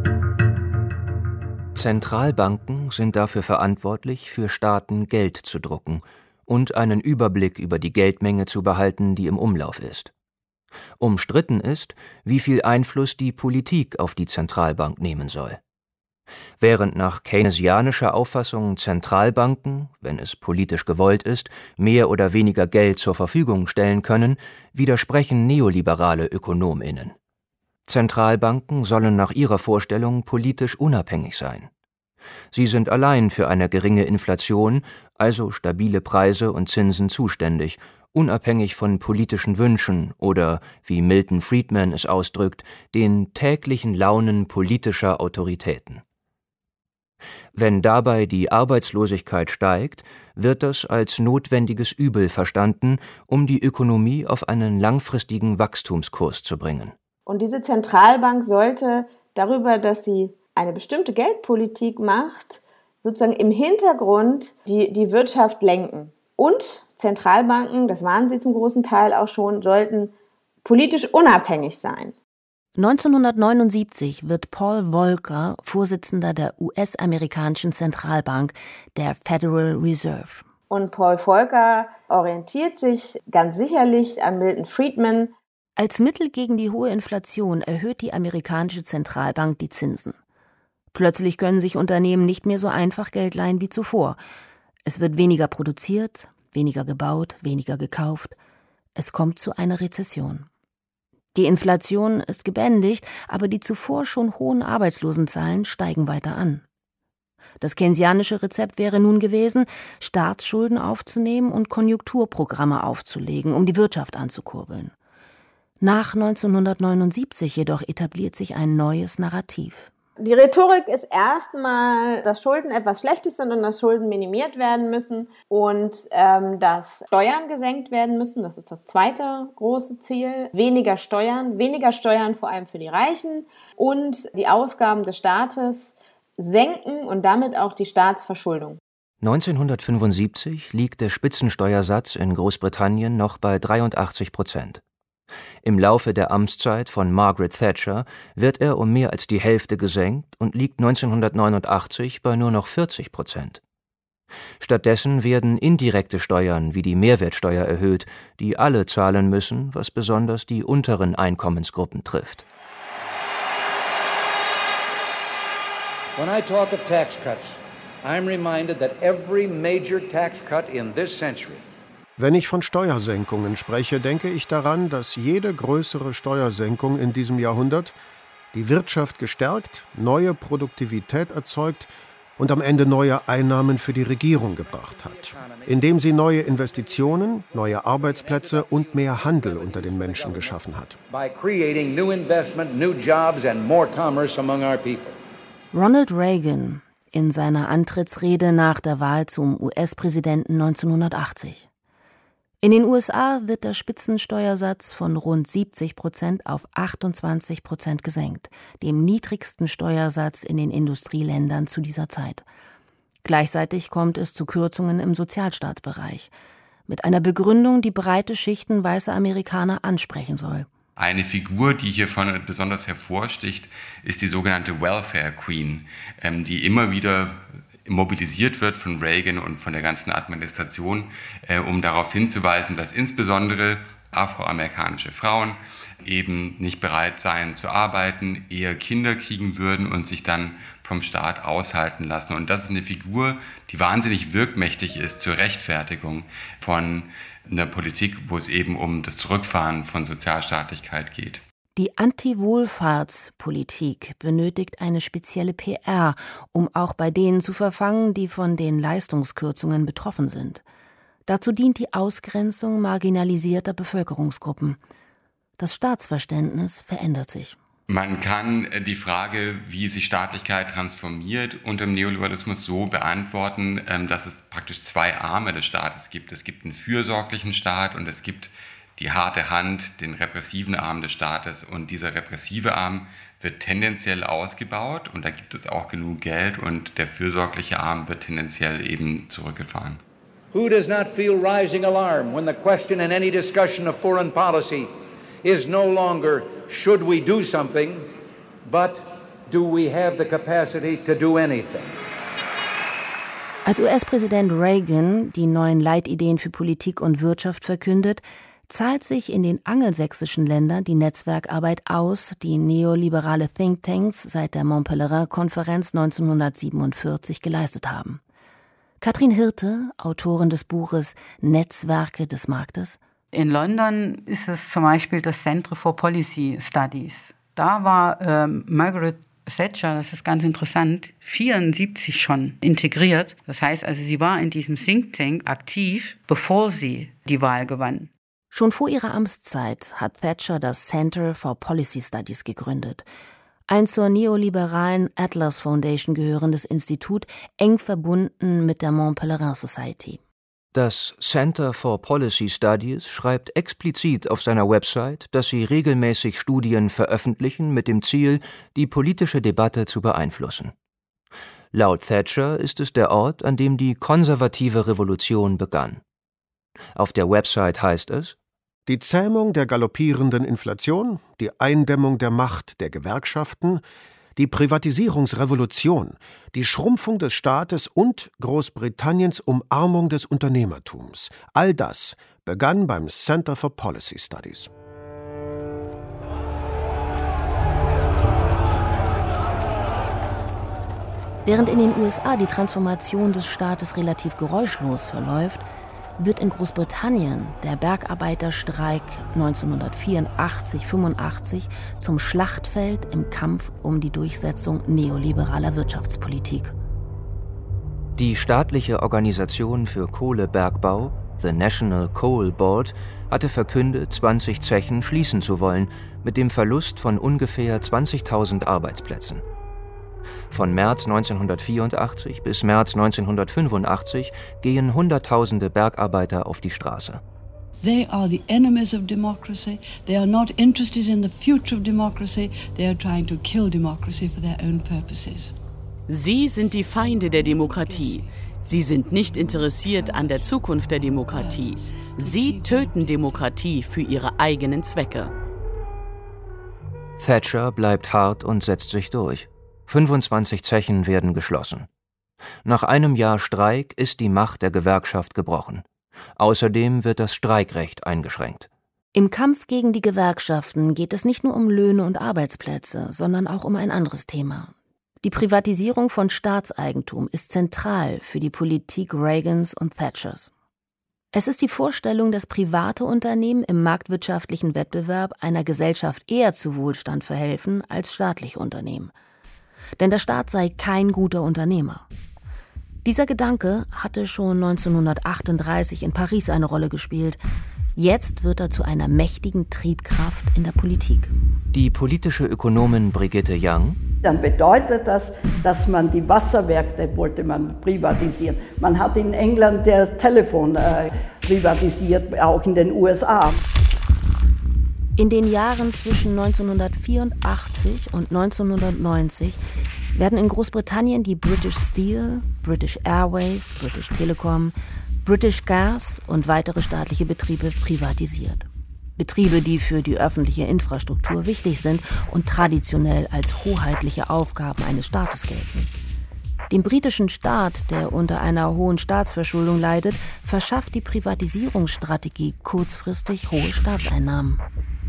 Zentralbanken sind dafür verantwortlich, für Staaten Geld zu drucken und einen Überblick über die Geldmenge zu behalten, die im Umlauf ist. Umstritten ist, wie viel Einfluss die Politik auf die Zentralbank nehmen soll. Während nach keynesianischer Auffassung Zentralbanken, wenn es politisch gewollt ist, mehr oder weniger Geld zur Verfügung stellen können, widersprechen neoliberale ÖkonomInnen. Zentralbanken sollen nach ihrer Vorstellung politisch unabhängig sein. Sie sind allein für eine geringe Inflation, also stabile Preise und Zinsen zuständig, unabhängig von politischen Wünschen oder, wie Milton Friedman es ausdrückt, den täglichen Launen politischer Autoritäten. Wenn dabei die Arbeitslosigkeit steigt, wird das als notwendiges Übel verstanden, um die Ökonomie auf einen langfristigen Wachstumskurs zu bringen. Und diese Zentralbank sollte darüber, dass sie eine bestimmte Geldpolitik macht, sozusagen im Hintergrund die, die Wirtschaft lenken. Und Zentralbanken, das waren sie zum großen Teil auch schon, sollten politisch unabhängig sein. neunzehnhundertneunundsiebzig wird Paul Volcker Vorsitzender der U S-amerikanischen Zentralbank, der Federal Reserve. Und Paul Volcker orientiert sich ganz sicherlich an Milton Friedman. Als Mittel gegen die hohe Inflation erhöht die amerikanische Zentralbank die Zinsen. Plötzlich können sich Unternehmen nicht mehr so einfach Geld leihen wie zuvor. Es wird weniger produziert, weniger gebaut, weniger gekauft. Es kommt zu einer Rezession. Die Inflation ist gebändigt, aber die zuvor schon hohen Arbeitslosenzahlen steigen weiter an. Das keynesianische Rezept wäre nun gewesen, Staatsschulden aufzunehmen und Konjunkturprogramme aufzulegen, um die Wirtschaft anzukurbeln. Nach neunzehnhundertneunundsiebzig jedoch etabliert sich ein neues Narrativ. Die Rhetorik ist erstmal, dass Schulden etwas Schlechtes sind und dass Schulden minimiert werden müssen und ähm, dass Steuern gesenkt werden müssen. Das ist das zweite große Ziel. Weniger Steuern, weniger Steuern vor allem für die Reichen und die Ausgaben des Staates senken und damit auch die Staatsverschuldung. neunzehnhundertfünfundsiebzig liegt der Spitzensteuersatz in Großbritannien noch bei dreiundachtzig Prozent. Im Laufe der Amtszeit von Margaret Thatcher wird er um mehr als die Hälfte gesenkt und liegt neunzehnhundertneunundachtzig bei nur noch vierzig Prozent. Stattdessen werden indirekte Steuern wie die Mehrwertsteuer erhöht, die alle zahlen müssen, was besonders die unteren Einkommensgruppen trifft. When I talk of tax cuts, I'm reminded that every major tax cut in this century Wenn ich von Steuersenkungen spreche, denke ich daran, dass jede größere Steuersenkung in diesem Jahrhundert die Wirtschaft gestärkt, neue Produktivität erzeugt und am Ende neue Einnahmen für die Regierung gebracht hat, indem sie neue Investitionen, neue Arbeitsplätze und mehr Handel unter den Menschen geschaffen hat. Ronald Reagan in seiner Antrittsrede nach der Wahl zum U S-Präsidenten neunzehnhundertachtzig. In den U S A wird der Spitzensteuersatz von rund siebzig Prozent auf achtundzwanzig Prozent gesenkt, dem niedrigsten Steuersatz in den Industrieländern zu dieser Zeit. Gleichzeitig kommt es zu Kürzungen im Sozialstaatsbereich, mit einer Begründung, die breite Schichten weißer Amerikaner ansprechen soll. Eine Figur, die hiervon besonders hervorsticht, ist die sogenannte Welfare Queen, die immer wieder mobilisiert wird von Reagan und von der ganzen Administration, äh, um darauf hinzuweisen, dass insbesondere afroamerikanische Frauen eben nicht bereit seien zu arbeiten, eher Kinder kriegen würden und sich dann vom Staat aushalten lassen. Und das ist eine Figur, die wahnsinnig wirkmächtig ist zur Rechtfertigung von einer Politik, wo es eben um das Zurückfahren von Sozialstaatlichkeit geht. Die Anti-Wohlfahrtspolitik benötigt eine spezielle P R, um auch bei denen zu verfangen, die von den Leistungskürzungen betroffen sind. Dazu dient die Ausgrenzung marginalisierter Bevölkerungsgruppen. Das Staatsverständnis verändert sich. Man kann die Frage, wie sich Staatlichkeit transformiert, unter dem Neoliberalismus so beantworten, dass es praktisch zwei Arme des Staates gibt. Es gibt einen fürsorglichen Staat und es gibt die harte Hand, den repressiven Arm des Staates. Und dieser repressive Arm wird tendenziell ausgebaut und da gibt es auch genug Geld und der fürsorgliche Arm wird tendenziell eben zurückgefahren. Who does not feel rising alarm when the question in any discussion of foreign policy is no longer should we do something, but do we have the capacity to do anything? Als U S-Präsident Reagan die neuen Leitideen für Politik und Wirtschaft verkündet, zahlt sich in den angelsächsischen Ländern die Netzwerkarbeit aus, die neoliberale Thinktanks seit der Mont-Pelerin-Konferenz neunzehnhundertsiebenundvierzig geleistet haben. Katrin Hirte, Autorin des Buches Netzwerke des Marktes. In London ist es zum Beispiel das Centre for Policy Studies. Da war ähm, Margaret Thatcher, das ist ganz interessant, vierundsiebzig schon integriert. Das heißt also, sie war in diesem Think Tank aktiv, bevor sie die Wahl gewann. Schon vor ihrer Amtszeit hat Thatcher das Center for Policy Studies gegründet. Ein zur neoliberalen Atlas Foundation gehörendes Institut, eng verbunden mit der Mont Pelerin Society. Das Center for Policy Studies schreibt explizit auf seiner Website, dass sie regelmäßig Studien veröffentlichen mit dem Ziel, die politische Debatte zu beeinflussen. Laut Thatcher ist es der Ort, an dem die konservative Revolution begann. Auf der Website heißt es: Die Zähmung der galoppierenden Inflation, die Eindämmung der Macht der Gewerkschaften, die Privatisierungsrevolution, die Schrumpfung des Staates und Großbritanniens Umarmung des Unternehmertums. All das begann beim Center for Policy Studies. Während in den U S A die Transformation des Staates relativ geräuschlos verläuft, wird in Großbritannien der Bergarbeiterstreik neunzehnhundertvierundachtzig fünfundachtzig zum Schlachtfeld im Kampf um die Durchsetzung neoliberaler Wirtschaftspolitik. Die staatliche Organisation für Kohlebergbau, The National Coal Board, hatte verkündet, zwanzig Zechen schließen zu wollen, mit dem Verlust von ungefähr zwanzigtausend Arbeitsplätzen. Von März neunzehnhundertvierundachtzig bis März neunzehnhundertfünfundachtzig gehen Hunderttausende Bergarbeiter auf die Straße. They are the enemies of democracy. They are not interested in the future of democracy. They are trying to kill democracy for their own purposes. Sie sind die Feinde der Demokratie. Sie sind nicht interessiert an der Zukunft der Demokratie. Sie töten Demokratie für ihre eigenen Zwecke. Thatcher bleibt hart und setzt sich durch. fünfundzwanzig Zechen werden geschlossen. Nach einem Jahr Streik ist die Macht der Gewerkschaft gebrochen. Außerdem wird das Streikrecht eingeschränkt. Im Kampf gegen die Gewerkschaften geht es nicht nur um Löhne und Arbeitsplätze, sondern auch um ein anderes Thema. Die Privatisierung von Staatseigentum ist zentral für die Politik Reagans und Thatchers. Es ist die Vorstellung, dass private Unternehmen im marktwirtschaftlichen Wettbewerb einer Gesellschaft eher zu Wohlstand verhelfen als staatliche Unternehmen. Denn der Staat sei kein guter Unternehmer. Dieser Gedanke hatte schon neunzehnhundertachtunddreißig in Paris eine Rolle gespielt. Jetzt wird er zu einer mächtigen Triebkraft in der Politik. Die politische Ökonomin Brigitte Young: Dann bedeutet das, dass man die Wasserwerke wollte man privatisieren. Man hat in England das Telefon äh, privatisiert, auch in den U S A. In den Jahren zwischen neunzehnhundertvierundachtzig und neunzehnhundertneunzig werden in Großbritannien die British Steel, British Airways, British Telecom, British Gas und weitere staatliche Betriebe privatisiert. Betriebe, die für die öffentliche Infrastruktur wichtig sind und traditionell als hoheitliche Aufgaben eines Staates gelten. Dem britischen Staat, der unter einer hohen Staatsverschuldung leidet, verschafft die Privatisierungsstrategie kurzfristig hohe Staatseinnahmen.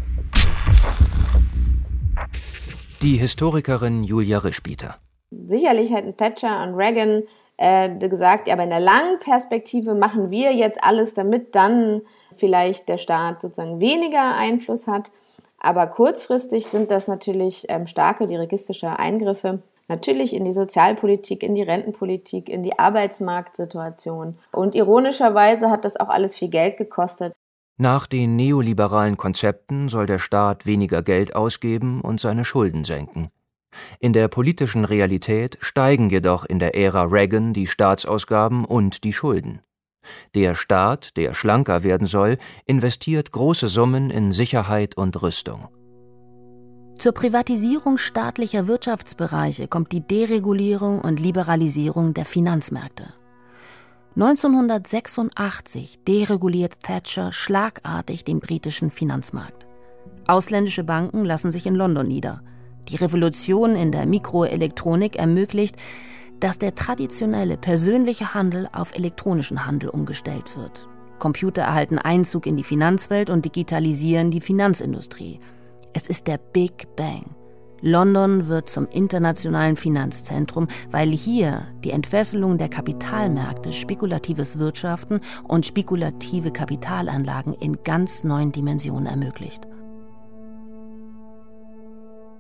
Die Historikerin Julia Rischbieter: Sicherlich hätten Thatcher und Reagan äh, gesagt, ja, aber in der langen Perspektive machen wir jetzt alles, damit dann vielleicht der Staat sozusagen weniger Einfluss hat. Aber kurzfristig sind das natürlich ähm, starke dirigistische Eingriffe, natürlich in die Sozialpolitik, in die Rentenpolitik, in die Arbeitsmarktsituation. Und ironischerweise hat das auch alles viel Geld gekostet. Nach den neoliberalen Konzepten soll der Staat weniger Geld ausgeben und seine Schulden senken. In der politischen Realität steigen jedoch in der Ära Reagan die Staatsausgaben und die Schulden. Der Staat, der schlanker werden soll, investiert große Summen in Sicherheit und Rüstung. Zur Privatisierung staatlicher Wirtschaftsbereiche kommt die Deregulierung und Liberalisierung der Finanzmärkte. neunzehnhundertsechsundachtzig dereguliert Thatcher schlagartig den britischen Finanzmarkt. Ausländische Banken lassen sich in London nieder. Die Revolution in der Mikroelektronik ermöglicht, dass der traditionelle persönliche Handel auf elektronischen Handel umgestellt wird. Computer erhalten Einzug in die Finanzwelt und digitalisieren die Finanzindustrie. Es ist der Big Bang. London wird zum internationalen Finanzzentrum, weil hier die Entfesselung der Kapitalmärkte spekulatives Wirtschaften und spekulative Kapitalanlagen in ganz neuen Dimensionen ermöglicht.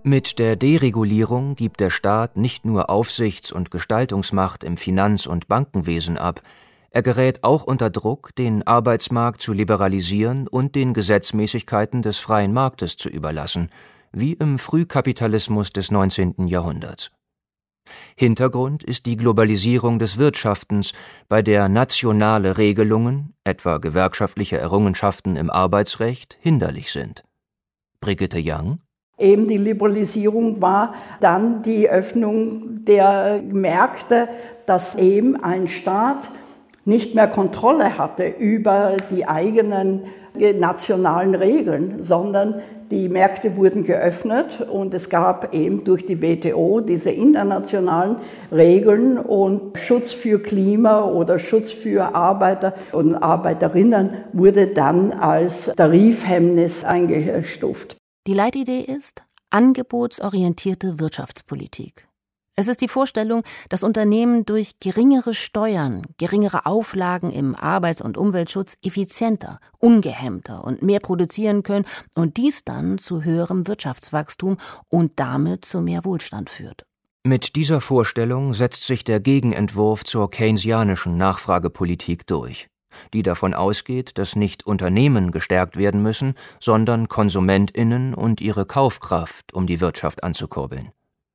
Mit der Deregulierung gibt der Staat nicht nur Aufsichts- und Gestaltungsmacht im Finanz- und Bankenwesen ab, er gerät auch unter Druck, den Arbeitsmarkt zu liberalisieren und den Gesetzmäßigkeiten des freien Marktes zu überlassen, wie im Frühkapitalismus des neunzehnten Jahrhunderts. Hintergrund ist die Globalisierung des Wirtschaftens, bei der nationale Regelungen, etwa gewerkschaftliche Errungenschaften im Arbeitsrecht, hinderlich sind. Brigitte Young: Eben die Liberalisierung war dann die Öffnung der Märkte, dass eben ein Staat nicht mehr Kontrolle hatte über die eigenen nationalen Regeln, sondern die Märkte wurden geöffnet und es gab eben durch die W T O diese internationalen Regeln und Schutz für Klima oder Schutz für Arbeiter und Arbeiterinnen wurde dann als Tarifhemmnis eingestuft. Die Leitidee ist angebotsorientierte Wirtschaftspolitik. Es ist die Vorstellung, dass Unternehmen durch geringere Steuern, geringere Auflagen im Arbeits- und Umweltschutz effizienter, ungehemmter und mehr produzieren können und dies dann zu höherem Wirtschaftswachstum und damit zu mehr Wohlstand führt. Mit dieser Vorstellung setzt sich der Gegenentwurf zur keynesianischen Nachfragepolitik durch, die davon ausgeht, dass nicht Unternehmen gestärkt werden müssen, sondern KonsumentInnen und ihre Kaufkraft, um die Wirtschaft anzukurbeln.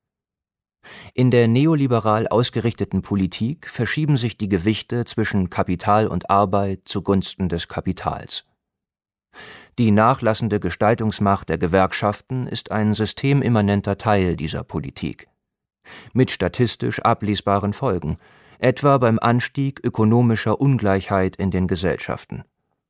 In der neoliberal ausgerichteten Politik verschieben sich die Gewichte zwischen Kapital und Arbeit zugunsten des Kapitals. Die nachlassende Gestaltungsmacht der Gewerkschaften ist ein systemimmanenter Teil dieser Politik. Mit statistisch ablesbaren Folgen, etwa beim Anstieg ökonomischer Ungleichheit in den Gesellschaften.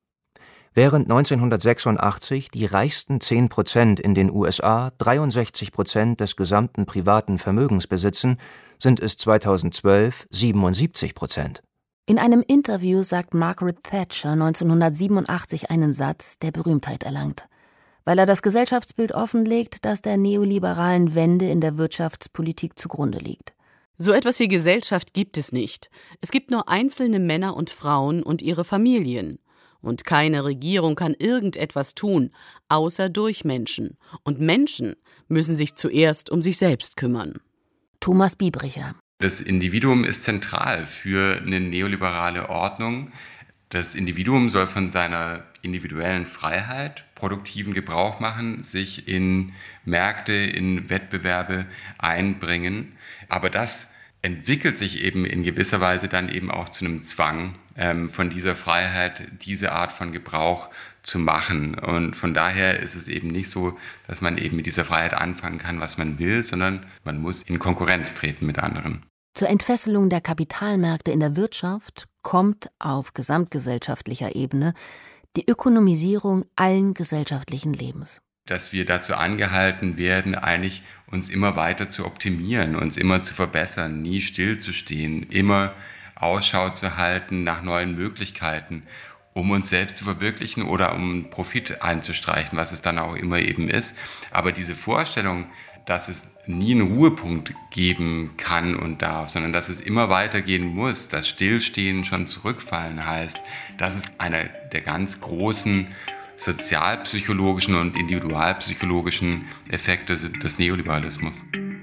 Während neunzehnhundertsechsundachtzig die reichsten zehn Prozent in den U S A dreiundsechzig Prozent des gesamten privaten Vermögens besitzen, sind es zweitausendzwölf siebenundsiebzig Prozent. In einem Interview sagt Margaret Thatcher neunzehnhundertsiebenundachtzig einen Satz, der Berühmtheit erlangt, weil er das Gesellschaftsbild offenlegt, das der neoliberalen Wende in der Wirtschaftspolitik zugrunde liegt. So etwas wie Gesellschaft gibt es nicht. Es gibt nur einzelne Männer und Frauen und ihre Familien. Und keine Regierung kann irgendetwas tun, außer durch Menschen. Und Menschen müssen sich zuerst um sich selbst kümmern. Thomas Biebricher. Das Individuum ist zentral für eine neoliberale Ordnung. Das Individuum soll von seiner individuellen Freiheit produktiven Gebrauch machen, sich in Märkte, in Wettbewerbe einbringen. Aber das entwickelt sich eben in gewisser Weise dann eben auch zu einem Zwang, ähm, von dieser Freiheit, diese Art von Gebrauch zu machen. Und von daher ist es eben nicht so, dass man eben mit dieser Freiheit anfangen kann, was man will, sondern man muss in Konkurrenz treten mit anderen. Zur Entfesselung der Kapitalmärkte in der Wirtschaft kommt auf gesamtgesellschaftlicher Ebene die Ökonomisierung allen gesellschaftlichen Lebens. Dass wir dazu angehalten werden, eigentlich uns immer weiter zu optimieren, uns immer zu verbessern, nie stillzustehen, immer Ausschau zu halten nach neuen Möglichkeiten, um uns selbst zu verwirklichen oder um Profit einzustreichen, was es dann auch immer eben ist. Aber diese Vorstellung, dass es nie einen Ruhepunkt geben kann und darf, sondern dass es immer weitergehen muss, dass Stillstehen schon zurückfallen heißt, das ist einer der ganz großen sozialpsychologischen und individualpsychologischen Effekte des Neoliberalismus.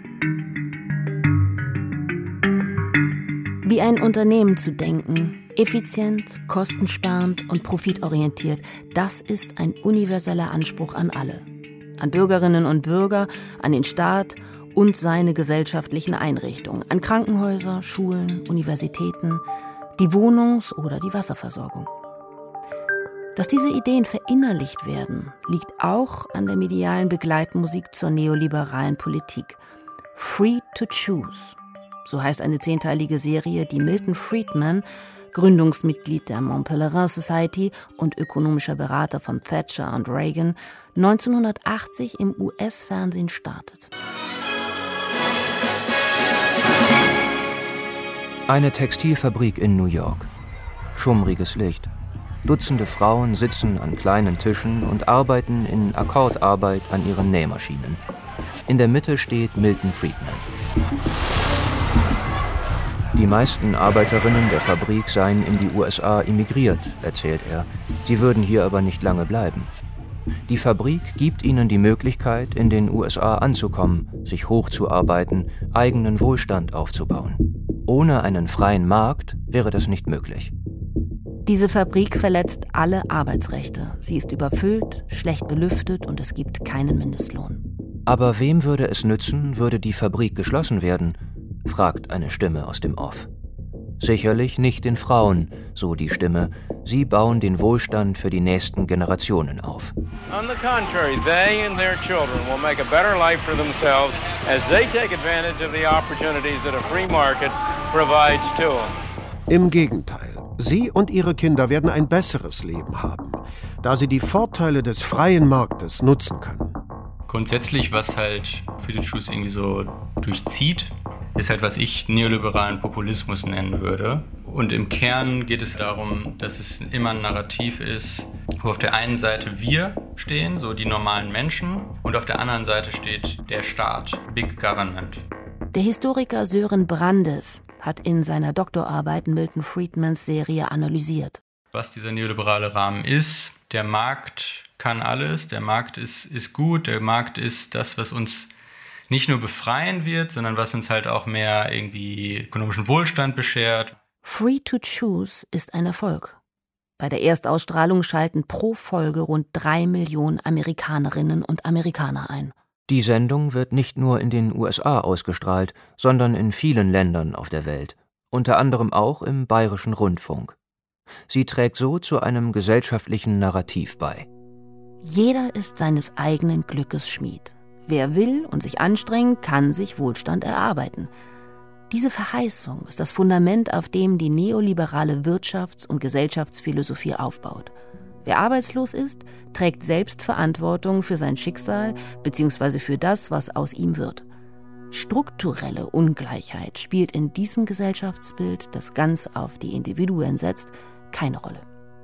Wie ein Unternehmen zu denken, effizient, kostensparend und profitorientiert, das ist ein universeller Anspruch an alle. An Bürgerinnen und Bürger, an den Staat und seine gesellschaftlichen Einrichtungen, an Krankenhäuser, Schulen, Universitäten, die Wohnungs- oder die Wasserversorgung. Dass diese Ideen verinnerlicht werden, liegt auch an der medialen Begleitmusik zur neoliberalen Politik. Free to Choose, so heißt eine zehnteilige Serie, die Milton Friedman, Gründungsmitglied der Mont Pelerin Society und ökonomischer Berater von Thatcher und Reagan, neunzehnhundertachtzig im U S-Fernsehen startet. Eine Textilfabrik in New York. Schummriges Licht. Dutzende Frauen sitzen an kleinen Tischen und arbeiten in Akkordarbeit an ihren Nähmaschinen. In der Mitte steht Milton Friedman. Die meisten Arbeiterinnen der Fabrik seien in die U S A emigriert, erzählt er. Sie würden hier aber nicht lange bleiben. Die Fabrik gibt ihnen die Möglichkeit, in den U S A anzukommen, sich hochzuarbeiten, eigenen Wohlstand aufzubauen. Ohne einen freien Markt wäre das nicht möglich. Diese Fabrik verletzt alle Arbeitsrechte. Sie ist überfüllt, schlecht belüftet und es gibt keinen Mindestlohn. Aber wem würde es nützen, würde die Fabrik geschlossen werden? Fragt eine Stimme aus dem Off. Sicherlich nicht den Frauen, so die Stimme. Sie bauen den Wohlstand für die nächsten Generationen auf. On the contrary, they and their children will make a better life for themselves as they take advantage of the opportunities that a free market provides to them. Im Gegenteil, sie und ihre Kinder werden ein besseres Leben haben, da sie die Vorteile des freien Marktes nutzen können. Grundsätzlich, was halt Freedom Shoes irgendwie so durchzieht, ist halt, was ich neoliberalen Populismus nennen würde. Und im Kern geht es darum, dass es immer ein Narrativ ist, wo auf der einen Seite wir stehen, so die normalen Menschen, und auf der anderen Seite steht der Staat, Big Government. Der Historiker Sören Brandes hat in seiner Doktorarbeit Milton Friedmans Serie analysiert. Was dieser neoliberale Rahmen ist, der Markt kann alles, der Markt ist, ist gut, der Markt ist das, was uns nicht nur befreien wird, sondern was uns halt auch mehr irgendwie ökonomischen Wohlstand beschert. Free to Choose ist ein Erfolg. Bei der Erstausstrahlung schalten pro Folge rund drei Millionen Amerikanerinnen und Amerikaner ein. Die Sendung wird nicht nur in den U S A ausgestrahlt, sondern in vielen Ländern auf der Welt, unter anderem auch im Bayerischen Rundfunk. Sie trägt so zu einem gesellschaftlichen Narrativ bei. Jeder ist seines eigenen Glückes Schmied. Wer will und sich anstrengt, kann sich Wohlstand erarbeiten. Diese Verheißung ist das Fundament, auf dem die neoliberale Wirtschafts- und Gesellschaftsphilosophie aufbaut. Wer arbeitslos ist, trägt selbst Verantwortung für sein Schicksal bzw. für das, was aus ihm wird. Strukturelle Ungleichheit spielt in diesem Gesellschaftsbild, das ganz auf die Individuen setzt, keine Rolle.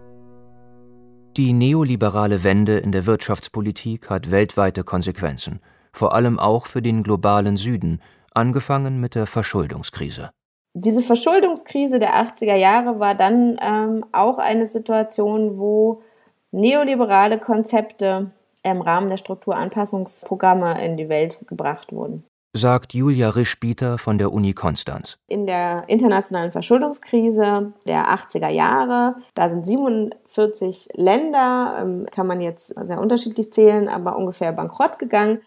Die neoliberale Wende in der Wirtschaftspolitik hat weltweite Konsequenzen, vor allem auch für den globalen Süden, angefangen mit der Verschuldungskrise. Diese Verschuldungskrise der achtziger Jahre war dann ähm, auch eine Situation, wo neoliberale Konzepte im Rahmen der Strukturanpassungsprogramme in die Welt gebracht wurden. Sagt Julia Rischbieter von der Uni Konstanz. In der internationalen Verschuldungskrise der achtziger Jahre, da sind siebenundvierzig Länder, ähm, kann man jetzt sehr unterschiedlich zählen, aber ungefähr bankrott gegangen.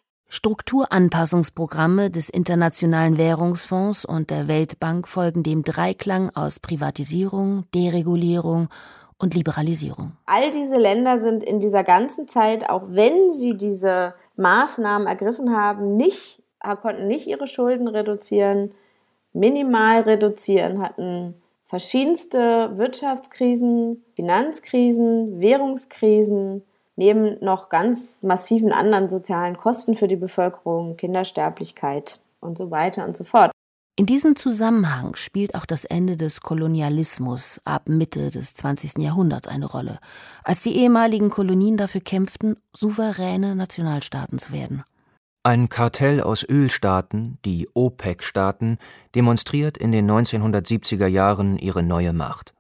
Strukturanpassungsprogramme des Internationalen Währungsfonds und der Weltbank folgen dem Dreiklang aus Privatisierung, Deregulierung und Liberalisierung. All diese Länder sind in dieser ganzen Zeit, auch wenn sie diese Maßnahmen ergriffen haben, nicht, konnten nicht ihre Schulden reduzieren, minimal reduzieren, hatten verschiedenste Wirtschaftskrisen, Finanzkrisen, Währungskrisen, neben noch ganz massiven anderen sozialen Kosten für die Bevölkerung, Kindersterblichkeit und so weiter und so fort. In diesem Zusammenhang spielt auch das Ende des Kolonialismus ab Mitte des zwanzigsten Jahrhunderts eine Rolle, als die ehemaligen Kolonien dafür kämpften, souveräne Nationalstaaten zu werden. Ein Kartell aus Ölstaaten, die OPEC-Staaten, demonstriert in den neunzehnhundertsiebziger Jahren ihre neue Macht.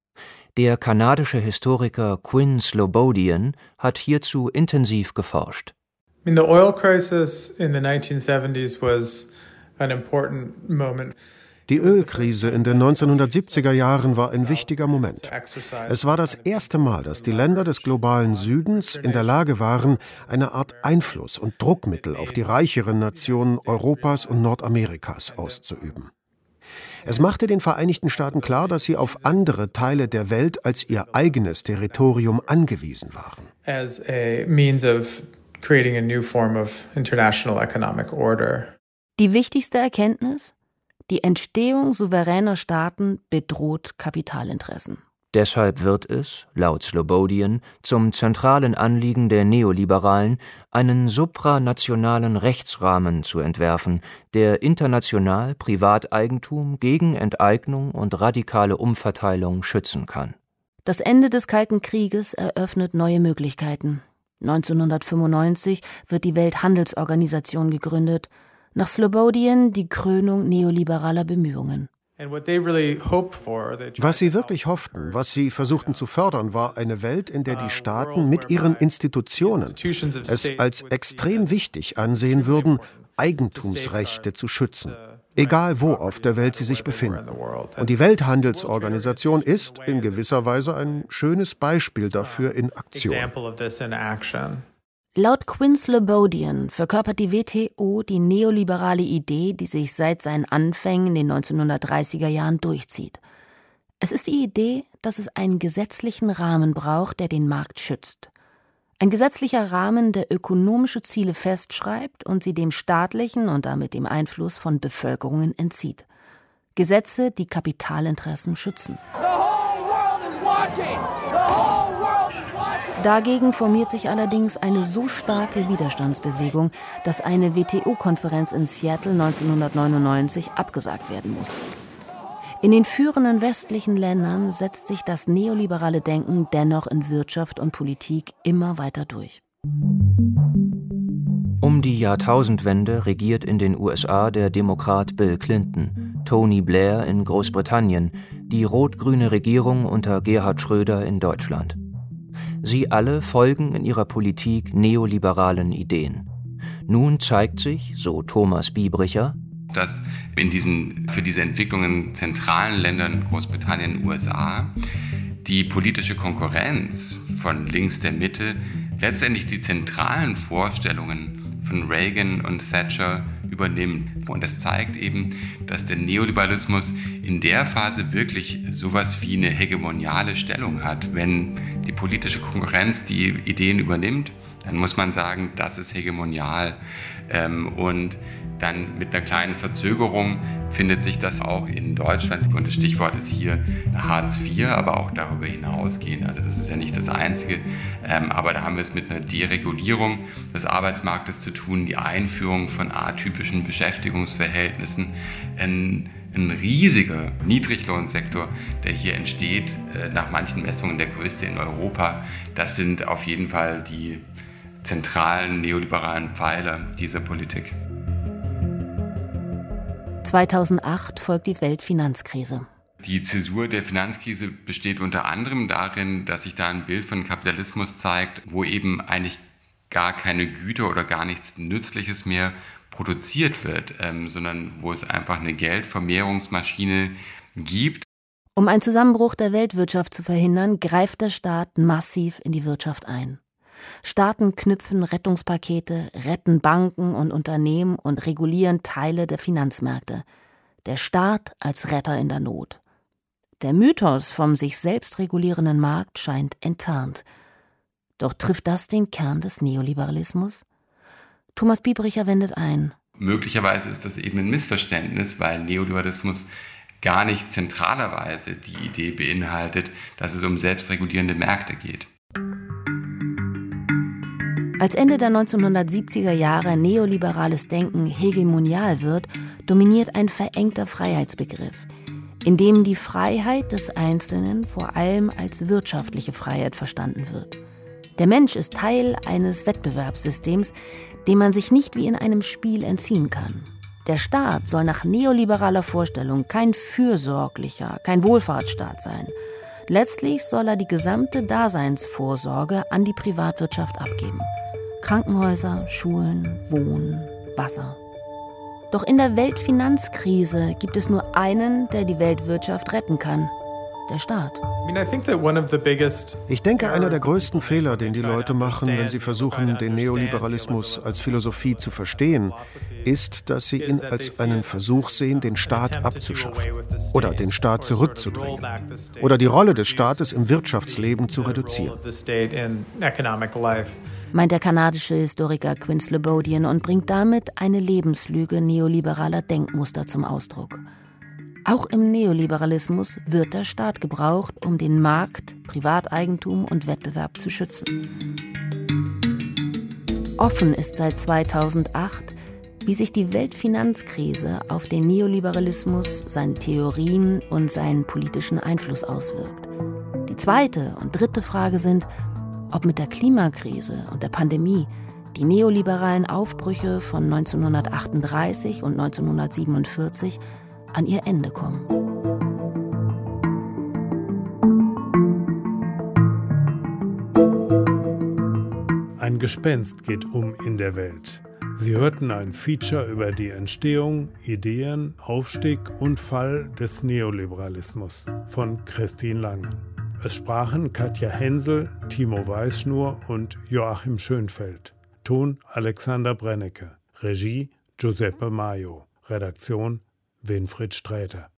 Der kanadische Historiker Quinn Slobodian hat hierzu intensiv geforscht. I mean, the oil crisis in the nineteen seventies was an important moment. Die Ölkrise in den neunzehnhundertsiebziger Jahren war ein wichtiger Moment. Es war das erste Mal, dass die Länder des globalen Südens in der Lage waren, eine Art Einfluss und Druckmittel auf die reicheren Nationen Europas und Nordamerikas auszuüben. Es machte den Vereinigten Staaten klar, dass sie auf andere Teile der Welt als ihr eigenes Territorium angewiesen waren. As a means of creating a new form of international economic order. Die wichtigste Erkenntnis? Die Entstehung souveräner Staaten bedroht Kapitalinteressen. Deshalb wird es, laut Slobodian, zum zentralen Anliegen der Neoliberalen, einen supranationalen Rechtsrahmen zu entwerfen, der international Privateigentum gegen Enteignung und radikale Umverteilung schützen kann. Das Ende des Kalten Krieges eröffnet neue Möglichkeiten. neunzehnhundertfünfundneunzig wird die Welthandelsorganisation gegründet, nach Slobodian die Krönung neoliberaler Bemühungen. Was sie wirklich hofften, was sie versuchten zu fördern, war eine Welt, in der die Staaten mit ihren Institutionen es als extrem wichtig ansehen würden, Eigentumsrechte zu schützen, egal wo auf der Welt sie sich befinden. Und die Welthandelsorganisation ist in gewisser Weise ein schönes Beispiel dafür in Aktion. Laut Quinn Slobodian verkörpert die W T O die neoliberale Idee, die sich seit seinen Anfängen in den neunzehnhundertdreißiger Jahren durchzieht. Es ist die Idee, dass es einen gesetzlichen Rahmen braucht, der den Markt schützt. Ein gesetzlicher Rahmen, der ökonomische Ziele festschreibt und sie dem staatlichen und damit dem Einfluss von Bevölkerungen entzieht. Gesetze, die Kapitalinteressen schützen. Dagegen formiert sich allerdings eine so starke Widerstandsbewegung, dass eine W T O-Konferenz in Seattle neunzehnhundertneunundneunzig abgesagt werden muss. In den führenden westlichen Ländern setzt sich das neoliberale Denken dennoch in Wirtschaft und Politik immer weiter durch. Um die Jahrtausendwende regiert in den U S A der Demokrat Bill Clinton, Tony Blair in Großbritannien, die rot-grüne Regierung unter Gerhard Schröder in Deutschland. Sie alle folgen in ihrer Politik neoliberalen Ideen. Nun zeigt sich, so Thomas Biebricher, dass in diesen für diese Entwicklungen zentralen Ländern Großbritannien und U S A die politische Konkurrenz von links der Mitte letztendlich die zentralen Vorstellungen von Reagan und Thatcher übernimmt. Und das zeigt eben, dass der Neoliberalismus in der Phase wirklich sowas wie eine hegemoniale Stellung hat. Wenn die politische Konkurrenz die Ideen übernimmt, dann muss man sagen, das ist hegemonial. Und dann mit einer kleinen Verzögerung findet sich das auch in Deutschland. Und das Stichwort ist hier Hartz vier, aber auch darüber hinausgehend. Also das ist ja nicht das Einzige. Aber da haben wir es mit einer Deregulierung des Arbeitsmarktes zu tun, die Einführung von atypischen Beschäftigungsverhältnissen, ein, ein riesiger Niedriglohnsektor, der hier entsteht, nach manchen Messungen der größte in Europa. Das sind auf jeden Fall die zentralen neoliberalen Pfeiler dieser Politik. zweitausendacht folgt die Weltfinanzkrise. Die Zäsur der Finanzkrise besteht unter anderem darin, dass sich da ein Bild von Kapitalismus zeigt, wo eben eigentlich gar keine Güter oder gar nichts Nützliches mehr produziert wird, ähm, sondern wo es einfach eine Geldvermehrungsmaschine gibt. Um einen Zusammenbruch der Weltwirtschaft zu verhindern, greift der Staat massiv in die Wirtschaft ein. Staaten knüpfen Rettungspakete, retten Banken und Unternehmen und regulieren Teile der Finanzmärkte. Der Staat als Retter in der Not. Der Mythos vom sich selbst regulierenden Markt scheint enttarnt. Doch trifft das den Kern des Neoliberalismus? Thomas Biebricher wendet ein. Möglicherweise ist das eben ein Missverständnis, weil Neoliberalismus gar nicht zentralerweise die Idee beinhaltet, dass es um selbstregulierende Märkte geht. Als Ende der neunzehnhundertsiebziger Jahre neoliberales Denken hegemonial wird, dominiert ein verengter Freiheitsbegriff, in dem die Freiheit des Einzelnen vor allem als wirtschaftliche Freiheit verstanden wird. Der Mensch ist Teil eines Wettbewerbssystems, dem man sich nicht wie in einem Spiel entziehen kann. Der Staat soll nach neoliberaler Vorstellung kein fürsorglicher, kein Wohlfahrtsstaat sein. Letztlich soll er die gesamte Daseinsvorsorge an die Privatwirtschaft abgeben. Krankenhäuser, Schulen, Wohnen, Wasser. Doch in der Weltfinanzkrise gibt es nur einen, der die Weltwirtschaft retten kann: der Staat. Ich denke, einer der größten Fehler, den die Leute machen, wenn sie versuchen, den Neoliberalismus als Philosophie zu verstehen, ist, dass sie ihn als einen Versuch sehen, den Staat abzuschaffen oder den Staat zurückzudrängen oder die Rolle des Staates im Wirtschaftsleben zu reduzieren. Meint der kanadische Historiker Quinn Slobodian und bringt damit eine Lebenslüge neoliberaler Denkmuster zum Ausdruck. Auch im Neoliberalismus wird der Staat gebraucht, um den Markt, Privateigentum und Wettbewerb zu schützen. Offen ist seit zweitausendacht, wie sich die Weltfinanzkrise auf den Neoliberalismus, seine Theorien und seinen politischen Einfluss auswirkt. Die zweite und dritte Frage sind, ob mit der Klimakrise und der Pandemie die neoliberalen Aufbrüche von neunzehnhundertachtunddreißig und neunzehnhundertsiebenundvierzig an ihr Ende kommen. Ein Gespenst geht um in der Welt. Sie hörten ein Feature über die Entstehung, Ideen, Aufstieg und Fall des Neoliberalismus von Christine Lange. Es sprachen Katja Hensel, Timo Weißschnur und Joachim Schönfeld. Ton Alexander Brennecke. Regie Giuseppe Maio. Redaktion Winfried Sträter.